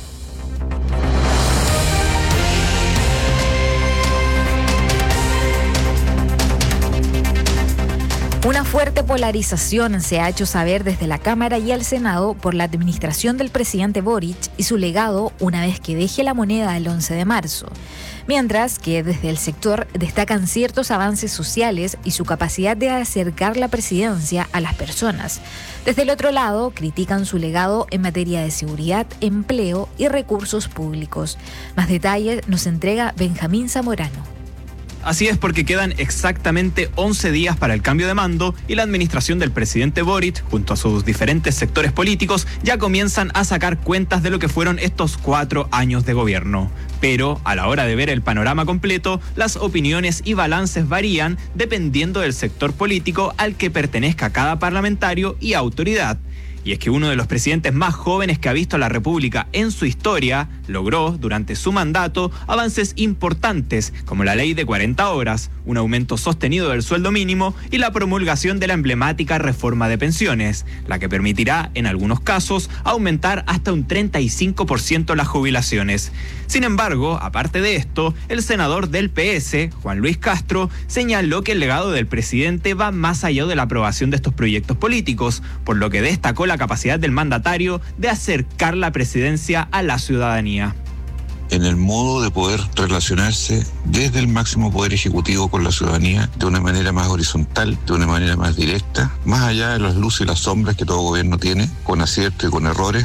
Una fuerte polarización se ha hecho saber desde la Cámara y el Senado por la administración del presidente Boric y su legado una vez que deje la moneda el once de marzo. Mientras que desde el sector destacan ciertos avances sociales y su capacidad de acercar la presidencia a las personas. Desde el otro lado, critican su legado en materia de seguridad, empleo y recursos públicos. Más detalles nos entrega Benjamín Zamorano. Así es, porque quedan exactamente once días para el cambio de mando y la administración del presidente Boric, junto a sus diferentes sectores políticos, ya comienzan a sacar cuentas de lo que fueron estos cuatro años de gobierno. Pero, a la hora de ver el panorama completo, las opiniones y balances varían dependiendo del sector político al que pertenezca cada parlamentario y autoridad. Y es que uno de los presidentes más jóvenes que ha visto la República en su historia logró, durante su mandato, avances importantes como la ley de cuarenta horas, un aumento sostenido del sueldo mínimo y la promulgación de la emblemática reforma de pensiones, la que permitirá, en algunos casos, aumentar hasta un treinta y cinco por ciento las jubilaciones. Sin embargo, aparte de esto, el senador del P S, Juan Luis Castro, señaló que el legado del presidente va más allá de la aprobación de estos proyectos políticos, por lo que destacó la capacidad del mandatario de acercar la presidencia a la ciudadanía. En el modo de poder relacionarse desde el máximo poder ejecutivo con la ciudadanía de una manera más horizontal, de una manera más directa, más allá de las luces y las sombras que todo gobierno tiene, con aciertos y con errores.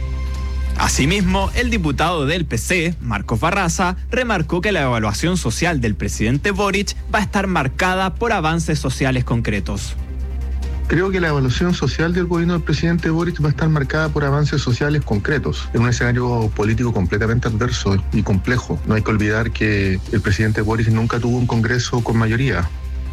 Asimismo, el diputado del P C, Marcos Barraza, remarcó que la evaluación social del presidente Boric va a estar marcada por avances sociales concretos. Creo que la evaluación social del gobierno del presidente Boric va a estar marcada por avances sociales concretos, en un escenario político completamente adverso y complejo. No hay que olvidar que el presidente Boric nunca tuvo un Congreso con mayoría.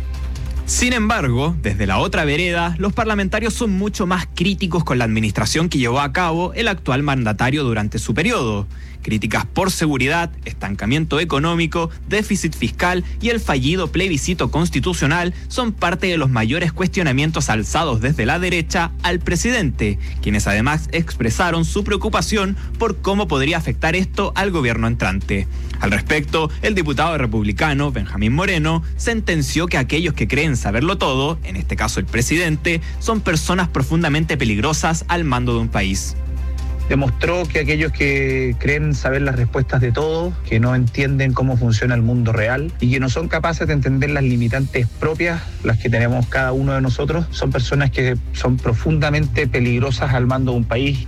Sin embargo, desde la otra vereda, los parlamentarios son mucho más críticos con la administración que llevó a cabo el actual mandatario durante su periodo. Críticas por seguridad, estancamiento económico, déficit fiscal y el fallido plebiscito constitucional son parte de los mayores cuestionamientos alzados desde la derecha al presidente, quienes además expresaron su preocupación por cómo podría afectar esto al gobierno entrante. Al respecto, el diputado republicano Benjamín Moreno sentenció que aquellos que creen saberlo todo, en este caso el presidente, son personas profundamente peligrosas al mando de un país. Demostró que aquellos que creen saber las respuestas de todo, que no entienden cómo funciona el mundo real y que no son capaces de entender las limitantes propias, las que tenemos cada uno de nosotros, son personas que son profundamente peligrosas al mando de un país.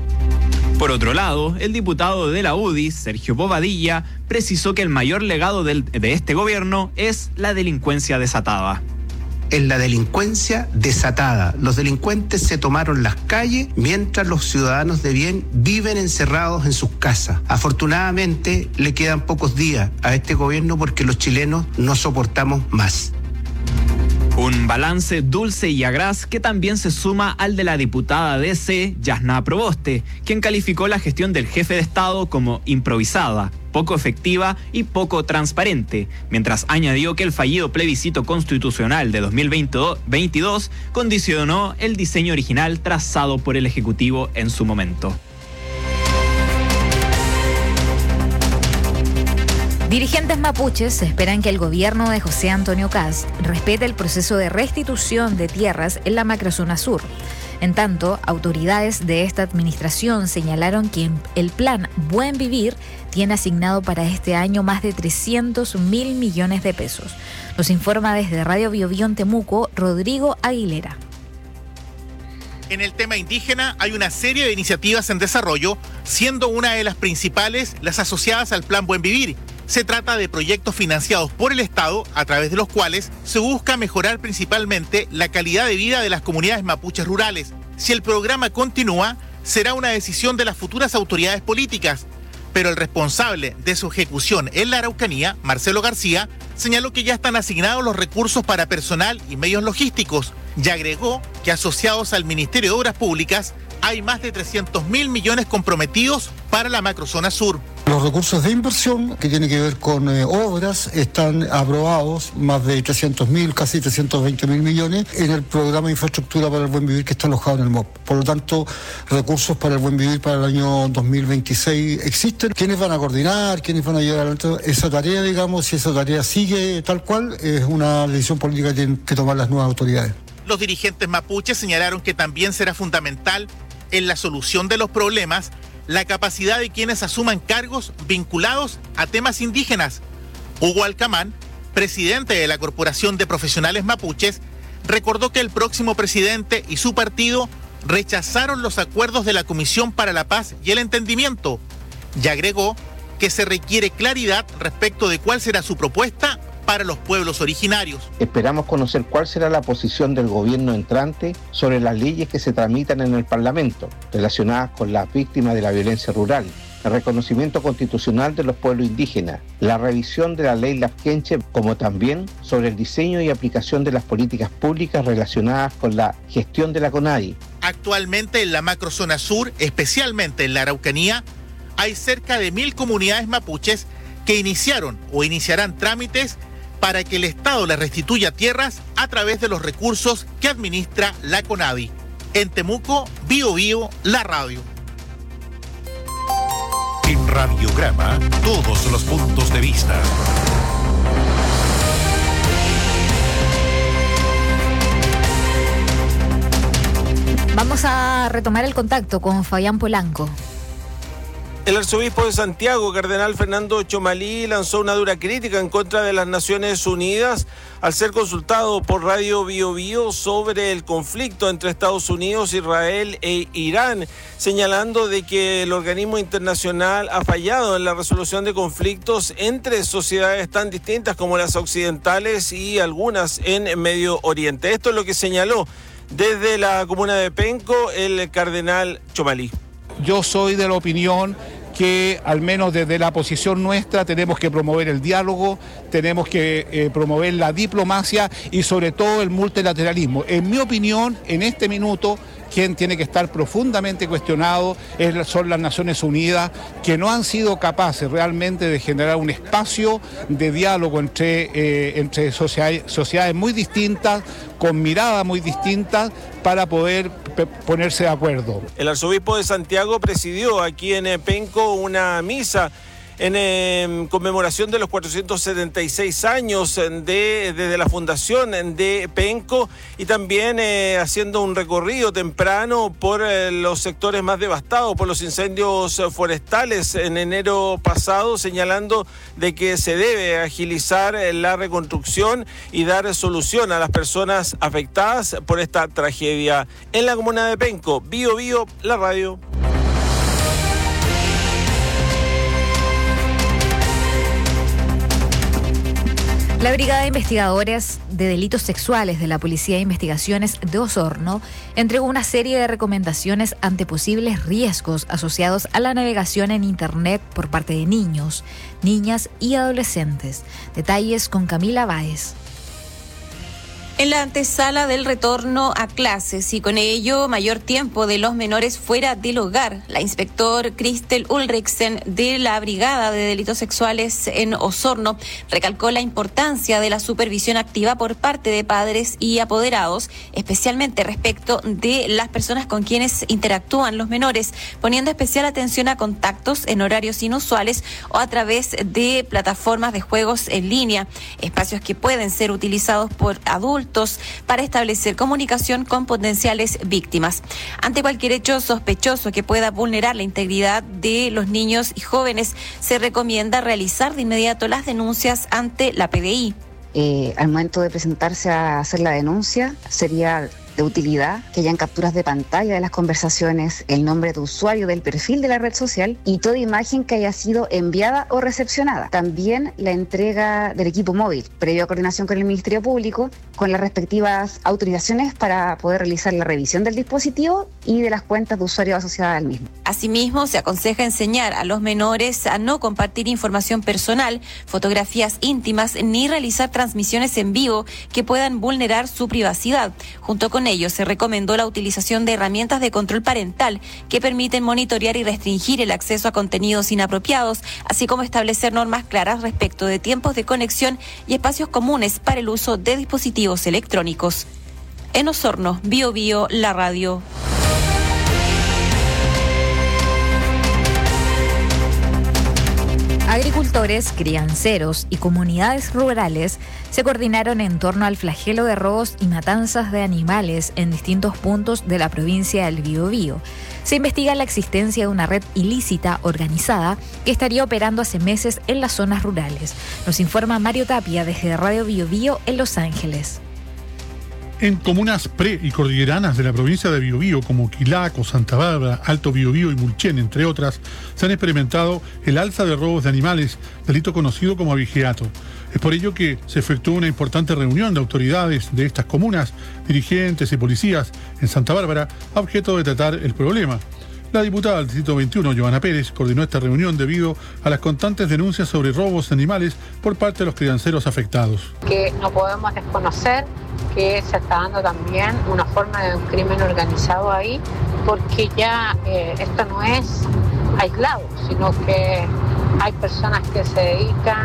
Por otro lado, el diputado de la U D I, Sergio Bobadilla, precisó que el mayor legado del, de este gobierno es la delincuencia desatada. Es la delincuencia desatada. Los delincuentes se tomaron las calles mientras los ciudadanos de bien viven encerrados en sus casas. Afortunadamente le quedan pocos días a este gobierno porque los chilenos no soportamos más. Un balance dulce y agraz que también se suma al de la diputada D C, Yasna Proboste, quien calificó la gestión del jefe de Estado como improvisada, poco efectiva y poco transparente, mientras añadió que el fallido plebiscito constitucional de dos mil veintidós condicionó el diseño original trazado por el Ejecutivo en su momento. Dirigentes mapuches esperan que el gobierno de José Antonio Kast respete el proceso de restitución de tierras en la macrozona sur. En tanto, autoridades de esta administración señalaron que el plan Buen Vivir tiene asignado para este año más de trescientos mil millones de pesos. Nos informa desde Radio Biobío en Temuco, Rodrigo Aguilera. En el tema indígena hay una serie de iniciativas en desarrollo, siendo una de las principales las asociadas al Plan Buen Vivir. Se trata de proyectos financiados por el Estado, a través de los cuales se busca mejorar principalmente la calidad de vida de las comunidades mapuches rurales. Si el programa continúa, será una decisión de las futuras autoridades políticas, Pero el responsable de su ejecución en la Araucanía, Marcelo García, señaló que ya están asignados los recursos para personal y medios logísticos y agregó que asociados al Ministerio de Obras Públicas hay más de trescientos mil millones comprometidos para la macrozona sur. Los recursos de inversión que tienen que ver con eh, obras están aprobados, más de trescientos mil, casi trescientos veinte mil millones, en el programa de infraestructura para el buen vivir que está alojado en el M O P. Por lo tanto, recursos para el buen vivir para el año dos mil veintiséis existen. ¿Quiénes van a coordinar? ¿Quiénes van a llevar adelante esa tarea, digamos? Si esa tarea sigue tal cual, es una decisión política que tienen que tomar las nuevas autoridades. Los dirigentes mapuches señalaron que también será fundamental en la solución de los problemas la capacidad de quienes asuman cargos vinculados a temas indígenas. Hugo Alcamán, presidente de la Corporación de Profesionales Mapuches, recordó que el próximo presidente y su partido rechazaron los acuerdos de la Comisión para la Paz y el Entendimiento y agregó que se requiere claridad respecto de cuál será su propuesta para los pueblos originarios. Esperamos conocer cuál será la posición del gobierno entrante sobre las leyes que se tramitan en el Parlamento relacionadas con las víctimas de la violencia rural, el reconocimiento constitucional de los pueblos indígenas, la revisión de la ley Lafkenche, como también sobre el diseño y aplicación de las políticas públicas relacionadas con la gestión de la CONADI. Actualmente en la macrozona sur, especialmente en la Araucanía, hay cerca de mil comunidades mapuches que iniciaron o iniciarán trámites para que el Estado les restituya tierras a través de los recursos que administra la CONADI. En Temuco, Bio Bio, la radio. En Radiograma, todos los puntos de vista. Vamos a retomar el contacto con Fabián Polanco. El arzobispo de Santiago, cardenal Fernando Chomalí, lanzó una dura crítica en contra de las Naciones Unidas al ser consultado por Radio Bio Bio sobre el conflicto entre Estados Unidos, Israel e Irán, señalando de que el organismo internacional ha fallado en la resolución de conflictos entre sociedades tan distintas como las occidentales y algunas en Medio Oriente. Esto es lo que señaló desde la comuna de Penco el cardenal Chomalí. Yo soy de la opinión que al menos desde la posición nuestra tenemos que promover el diálogo, tenemos que eh, promover la diplomacia y sobre todo el multilateralismo. En mi opinión, en este minuto, quien tiene que estar profundamente cuestionado es, son las Naciones Unidas, que no han sido capaces realmente de generar un espacio de diálogo entre, eh, entre sociedades, sociedades muy distintas, con miradas muy distintas, para poder ponerse de acuerdo. El arzobispo de Santiago presidió aquí en Penco una misa en eh, conmemoración de los cuatrocientos setenta y seis años de, de, de la fundación de Penco y también eh, haciendo un recorrido temprano por eh, los sectores más devastados por los incendios forestales en enero pasado, señalando de que se debe agilizar la reconstrucción y dar solución a las personas afectadas por esta tragedia. En la comuna de Penco, Bio Bio, la radio. La Brigada de Investigadores de Delitos Sexuales de la Policía de Investigaciones de Osorno entregó una serie de recomendaciones ante posibles riesgos asociados a la navegación en Internet por parte de niños, niñas y adolescentes. Detalles con Camila Báez. En la antesala del retorno a clases y con ello mayor tiempo de los menores fuera del hogar, la inspector Cristel Ulrichsen de la Brigada de Delitos Sexuales en Osorno recalcó la importancia de la supervisión activa por parte de padres y apoderados, especialmente respecto de las personas con quienes interactúan los menores, poniendo especial atención a contactos en horarios inusuales o a través de plataformas de juegos en línea, espacios que pueden ser utilizados por adultos para establecer comunicación con potenciales víctimas. Ante cualquier hecho sospechoso que pueda vulnerar la integridad de los niños y jóvenes, se recomienda realizar de inmediato las denuncias ante la P D I. Eh, al momento de presentarse a hacer la denuncia, sería de utilidad, que hayan capturas de pantalla de las conversaciones, el nombre de usuario del perfil de la red social y toda imagen que haya sido enviada o recepcionada. También la entrega del equipo móvil, previa coordinación con el Ministerio Público, con las respectivas autorizaciones para poder realizar la revisión del dispositivo y de las cuentas de usuario asociadas al mismo. Asimismo, se aconseja enseñar a los menores a no compartir información personal, fotografías íntimas ni realizar transmisiones en vivo que puedan vulnerar su privacidad. Junto con ello, se recomendó la utilización de herramientas de control parental que permiten monitorear y restringir el acceso a contenidos inapropiados, así como establecer normas claras respecto de tiempos de conexión y espacios comunes para el uso de dispositivos electrónicos. En Osorno, Bio Bio, la radio. Agricultores, crianceros y comunidades rurales se coordinaron en torno al flagelo de robos y matanzas de animales en distintos puntos de la provincia del Biobío. Se investiga la existencia de una red ilícita organizada que estaría operando hace meses en las zonas rurales. Nos informa Mario Tapia desde Radio Biobío en Los Ángeles. En comunas pre- y cordilleranas de la provincia de Biobío, como Quilaco, Santa Bárbara, Alto Biobío y Mulchen, entre otras, se han experimentado el alza de robos de animales, delito conocido como abigeato. Es por ello que se efectuó una importante reunión de autoridades de estas comunas, dirigentes y policías en Santa Bárbara, a objeto de tratar el problema. La diputada del Distrito veintiuno, Giovanna Pérez, coordinó esta reunión debido a las constantes denuncias sobre robos de animales por parte de los crianceros afectados. Que no podemos desconocer que se está dando también una forma de un crimen organizado ahí, porque ya eh, esto no es aislado, sino que hay personas que se dedican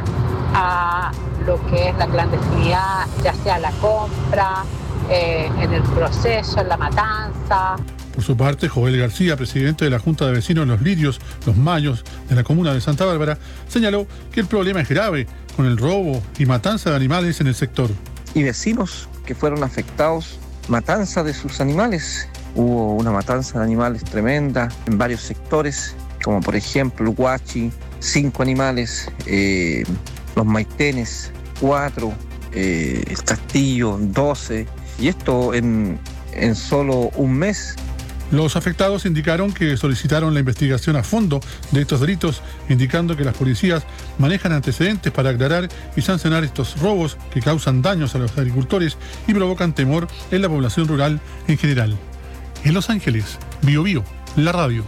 a lo que es la clandestinidad, ya sea la compra, eh, en el proceso, en la matanza. Por su parte, Joel García, presidente de la Junta de Vecinos Los Lirios, Los Mayos, de la comuna de Santa Bárbara, señaló que el problema es grave con el robo y matanza de animales en el sector. Y vecinos que fueron afectados, matanza de sus animales. Hubo una matanza de animales tremenda en varios sectores, como por ejemplo el Huachi, cinco animales, eh, los Maitenes, cuatro, eh, el Castillo, doce, y esto en, en solo un mes. Los afectados indicaron que solicitaron la investigación a fondo de estos delitos, indicando que las policías manejan antecedentes para aclarar y sancionar estos robos que causan daños a los agricultores y provocan temor en la población rural en general. En Los Ángeles, Bio Bio, la radio.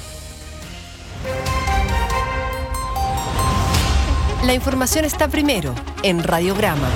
La información está primero en Radiograma.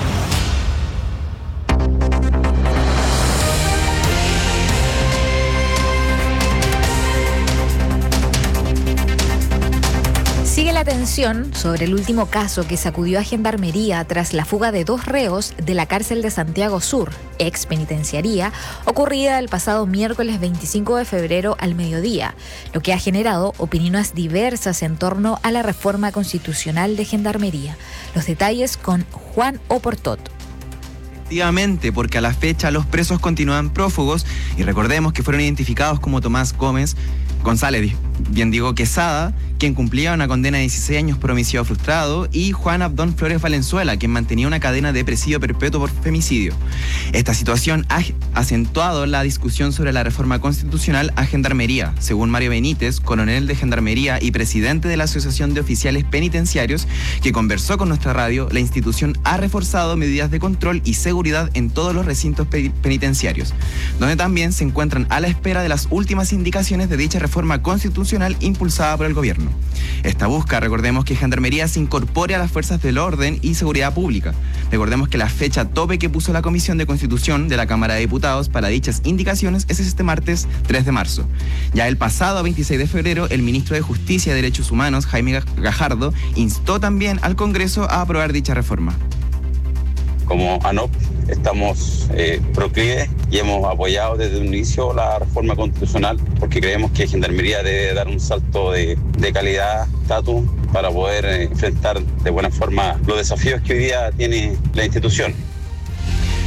Sigue la atención sobre el último caso que sacudió a Gendarmería tras la fuga de dos reos de la cárcel de Santiago Sur, ex penitenciaría, ocurrida el pasado miércoles veinticinco de febrero al mediodía, lo que ha generado opiniones diversas en torno a la reforma constitucional de Gendarmería. Los detalles con Juan Oportot. Efectivamente, porque a la fecha los presos continúan prófugos y recordemos que fueron identificados como Tomás Gómez González, bien digo Quesada, quien cumplía una condena de dieciséis años por homicidio frustrado, y Juan Abdón Flores Valenzuela, quien mantenía una cadena de presidio perpetuo por femicidio. Esta situación ha acentuado la discusión sobre la reforma constitucional a Gendarmería. Según Mario Benítez, coronel de Gendarmería y presidente de la Asociación de Oficiales Penitenciarios, que conversó con nuestra radio, la institución ha reforzado medidas de control y seguridad en todos los recintos penitenciarios, donde también se encuentran a la espera de las últimas indicaciones de dicha reforma constitucional impulsada por el gobierno. Esta busca, recordemos, que Gendarmería se incorpore a las fuerzas del orden y seguridad pública. Recordemos que la fecha tope que puso la Comisión de Constitución de la Cámara de Diputados para dichas indicaciones es este martes tres de marzo. Ya el pasado veintiséis de febrero, el ministro de Justicia y Derechos Humanos, Jaime Gajardo, instó también al Congreso a aprobar dicha reforma. Como ANOP estamos eh, proclives y hemos apoyado desde el inicio la reforma constitucional porque creemos que Gendarmería debe dar un salto de, de calidad, estatus, para poder eh, enfrentar de buena forma los desafíos que hoy día tiene la institución.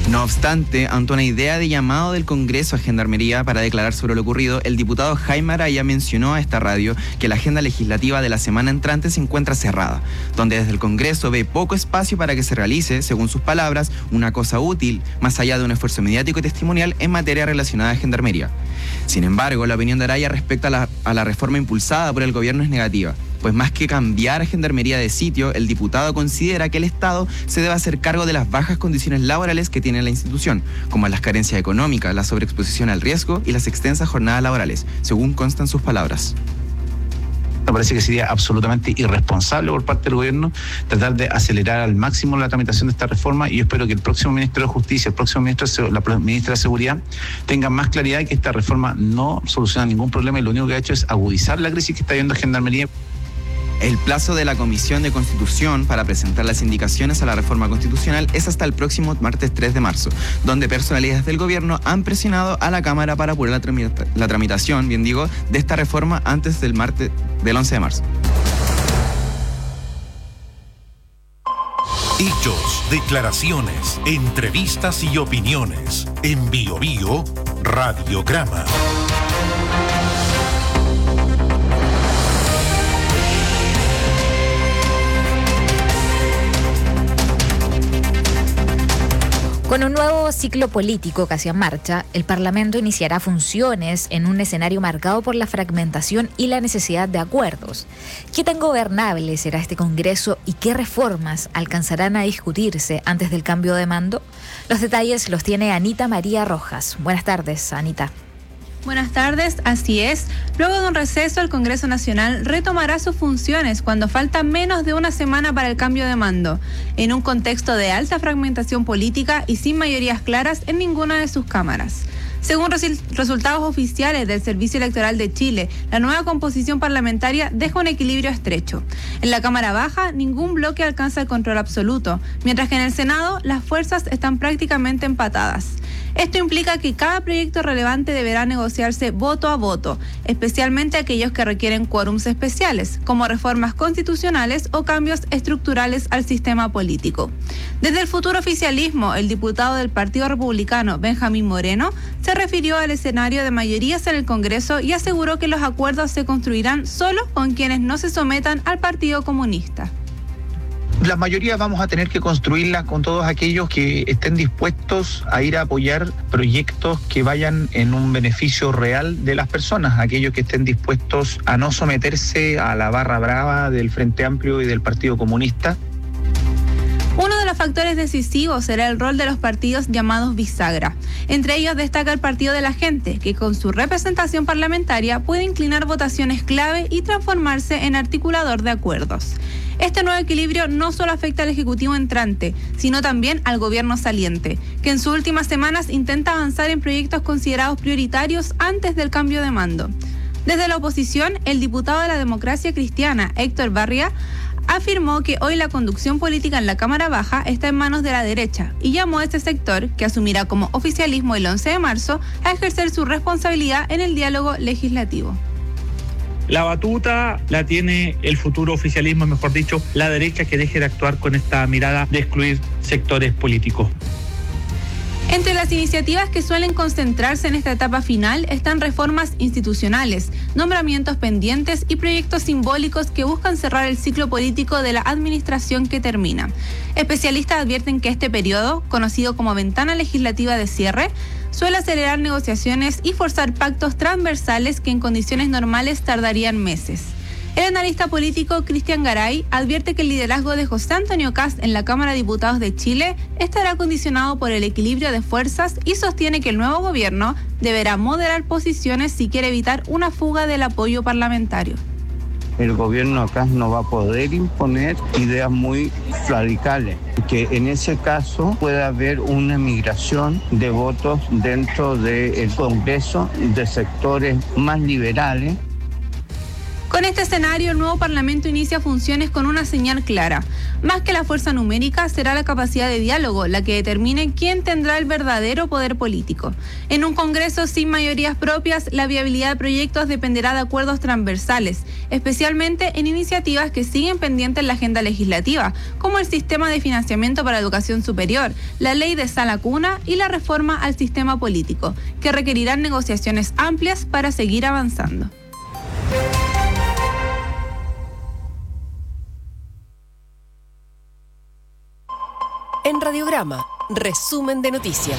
No obstante, ante una idea de llamado del Congreso a Gendarmería para declarar sobre lo ocurrido, el diputado Jaime Araya mencionó a esta radio que la agenda legislativa de la semana entrante se encuentra cerrada, donde desde el Congreso ve poco espacio para que se realice, según sus palabras, una cosa útil, más allá de un esfuerzo mediático y testimonial en materia relacionada a Gendarmería. Sin embargo, la opinión de Araya respecto a la, a la reforma impulsada por el gobierno es negativa, pues más que cambiar a Gendarmería de sitio, el diputado considera que el Estado se debe hacer cargo de las bajas condiciones laborales que tiene la institución, como las carencias económicas, la sobreexposición al riesgo y las extensas jornadas laborales, según constan sus palabras. Me parece que sería absolutamente irresponsable por parte del gobierno tratar de acelerar al máximo la tramitación de esta reforma, y yo espero que el próximo ministro de Justicia, el próximo ministro, la ministra de Seguridad tengan más claridad de que esta reforma no soluciona ningún problema y lo único que ha hecho es agudizar la crisis que está viviendo Gendarmería. El plazo de la Comisión de Constitución para presentar las indicaciones a la reforma constitucional es hasta el próximo martes tres de marzo, donde personalidades del gobierno han presionado a la Cámara para apurar la, tramita- la tramitación, bien digo, de esta reforma antes del martes del once de marzo. Hechos, declaraciones, entrevistas y opiniones. En Bio Bio, Radiograma. Con un nuevo ciclo político casi en marcha, el Parlamento iniciará funciones en un escenario marcado por la fragmentación y la necesidad de acuerdos. ¿Qué tan gobernable será este Congreso y qué reformas alcanzarán a discutirse antes del cambio de mando? Los detalles los tiene Anita María Rojas. Buenas tardes, Anita. Buenas tardes, así es. Luego de un receso, el Congreso Nacional retomará sus funciones cuando falta menos de una semana para el cambio de mando, en un contexto de alta fragmentación política y sin mayorías claras en ninguna de sus cámaras. Según resil- resultados oficiales del Servicio Electoral de Chile, la nueva composición parlamentaria deja un equilibrio estrecho. En la Cámara Baja, ningún bloque alcanza el control absoluto, mientras que en el Senado las fuerzas están prácticamente empatadas. Esto implica que cada proyecto relevante deberá negociarse voto a voto, especialmente aquellos que requieren quórums especiales, como reformas constitucionales o cambios estructurales al sistema político. Desde el futuro oficialismo, el diputado del Partido Republicano, Benjamín Moreno, se refirió al escenario de mayorías en el Congreso y aseguró que los acuerdos se construirán solo con quienes no se sometan al Partido Comunista. Las mayorías vamos a tener que construirlas con todos aquellos que estén dispuestos a ir a apoyar proyectos que vayan en un beneficio real de las personas, aquellos que estén dispuestos a no someterse a la barra brava del Frente Amplio y del Partido Comunista. Uno de los factores decisivos será el rol de los partidos llamados bisagra. Entre ellos destaca el Partido de la Gente, que con su representación parlamentaria puede inclinar votaciones clave y transformarse en articulador de acuerdos. Este nuevo equilibrio no solo afecta al Ejecutivo entrante, sino también al gobierno saliente, que en sus últimas semanas intenta avanzar en proyectos considerados prioritarios antes del cambio de mando. Desde la oposición, el diputado de la Democracia Cristiana, Héctor Barria, afirmó que hoy la conducción política en la Cámara Baja está en manos de la derecha y llamó a este sector, que asumirá como oficialismo el once de marzo, a ejercer su responsabilidad en el diálogo legislativo. La batuta la tiene el futuro oficialismo, mejor dicho, la derecha, que deje de actuar con esta mirada de excluir sectores políticos. Entre las iniciativas que suelen concentrarse en esta etapa final están reformas institucionales, nombramientos pendientes y proyectos simbólicos que buscan cerrar el ciclo político de la administración que termina. Especialistas advierten que este periodo, conocido como ventana legislativa de cierre, suele acelerar negociaciones y forzar pactos transversales que en condiciones normales tardarían meses. El analista político Cristian Garay advierte que el liderazgo de José Antonio Kast en la Cámara de Diputados de Chile estará condicionado por el equilibrio de fuerzas y sostiene que el nuevo gobierno deberá moderar posiciones si quiere evitar una fuga del apoyo parlamentario. El gobierno acá no va a poder imponer ideas muy radicales, que en ese caso puede haber una migración de votos dentro del Congreso de sectores más liberales. Con este escenario, el nuevo Parlamento inicia funciones con una señal clara. Más que la fuerza numérica, será la capacidad de diálogo la que determine quién tendrá el verdadero poder político. En un Congreso sin mayorías propias, la viabilidad de proyectos dependerá de acuerdos transversales, especialmente en iniciativas que siguen pendientes en la agenda legislativa, como el sistema de financiamiento para educación superior, la ley de sala cuna y la reforma al sistema político, que requerirán negociaciones amplias para seguir avanzando. En Radiograma, resumen de noticias.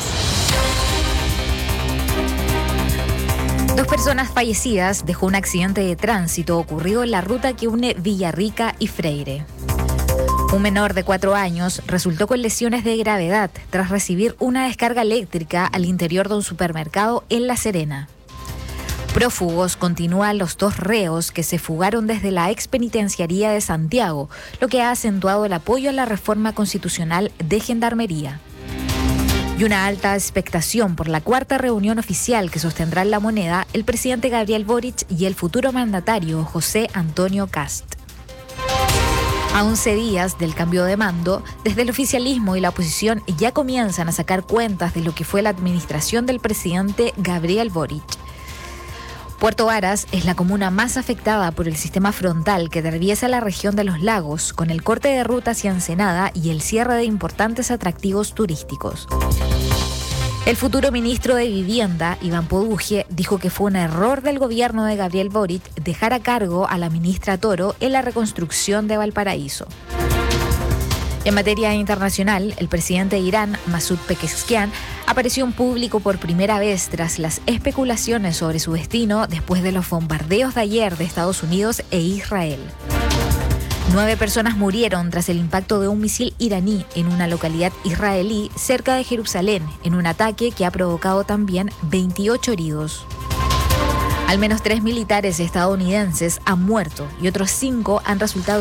Dos personas fallecidas dejó un accidente de tránsito ocurrido en la ruta que une Villarrica y Freire. Un menor de cuatro años resultó con lesiones de gravedad tras recibir una descarga eléctrica al interior de un supermercado en La Serena. Prófugos continúan los dos reos que se fugaron desde la expenitenciaría de Santiago, lo que ha acentuado el apoyo a la reforma constitucional de Gendarmería. Y una alta expectación por la cuarta reunión oficial que sostendrá en La Moneda el presidente Gabriel Boric y el futuro mandatario José Antonio Kast. A once días del cambio de mando, desde el oficialismo y la oposición ya comienzan a sacar cuentas de lo que fue la administración del presidente Gabriel Boric. Puerto Varas es la comuna más afectada por el sistema frontal que atraviesa la región de los lagos, con el corte de ruta hacia Ensenada y el cierre de importantes atractivos turísticos. El futuro ministro de Vivienda, Iván Poduje, dijo que fue un error del gobierno de Gabriel Boric dejar a cargo a la ministra Toro en la reconstrucción de Valparaíso. En materia internacional, el presidente de Irán, Masoud Pezeshkian, apareció en público por primera vez tras las especulaciones sobre su destino después de los bombardeos de ayer de Estados Unidos e Israel. Nueve personas murieron tras el impacto de un misil iraní en una localidad israelí cerca de Jerusalén, en un ataque que ha provocado también veintiocho heridos. Al menos tres militares estadounidenses han muerto y otros cinco han resultado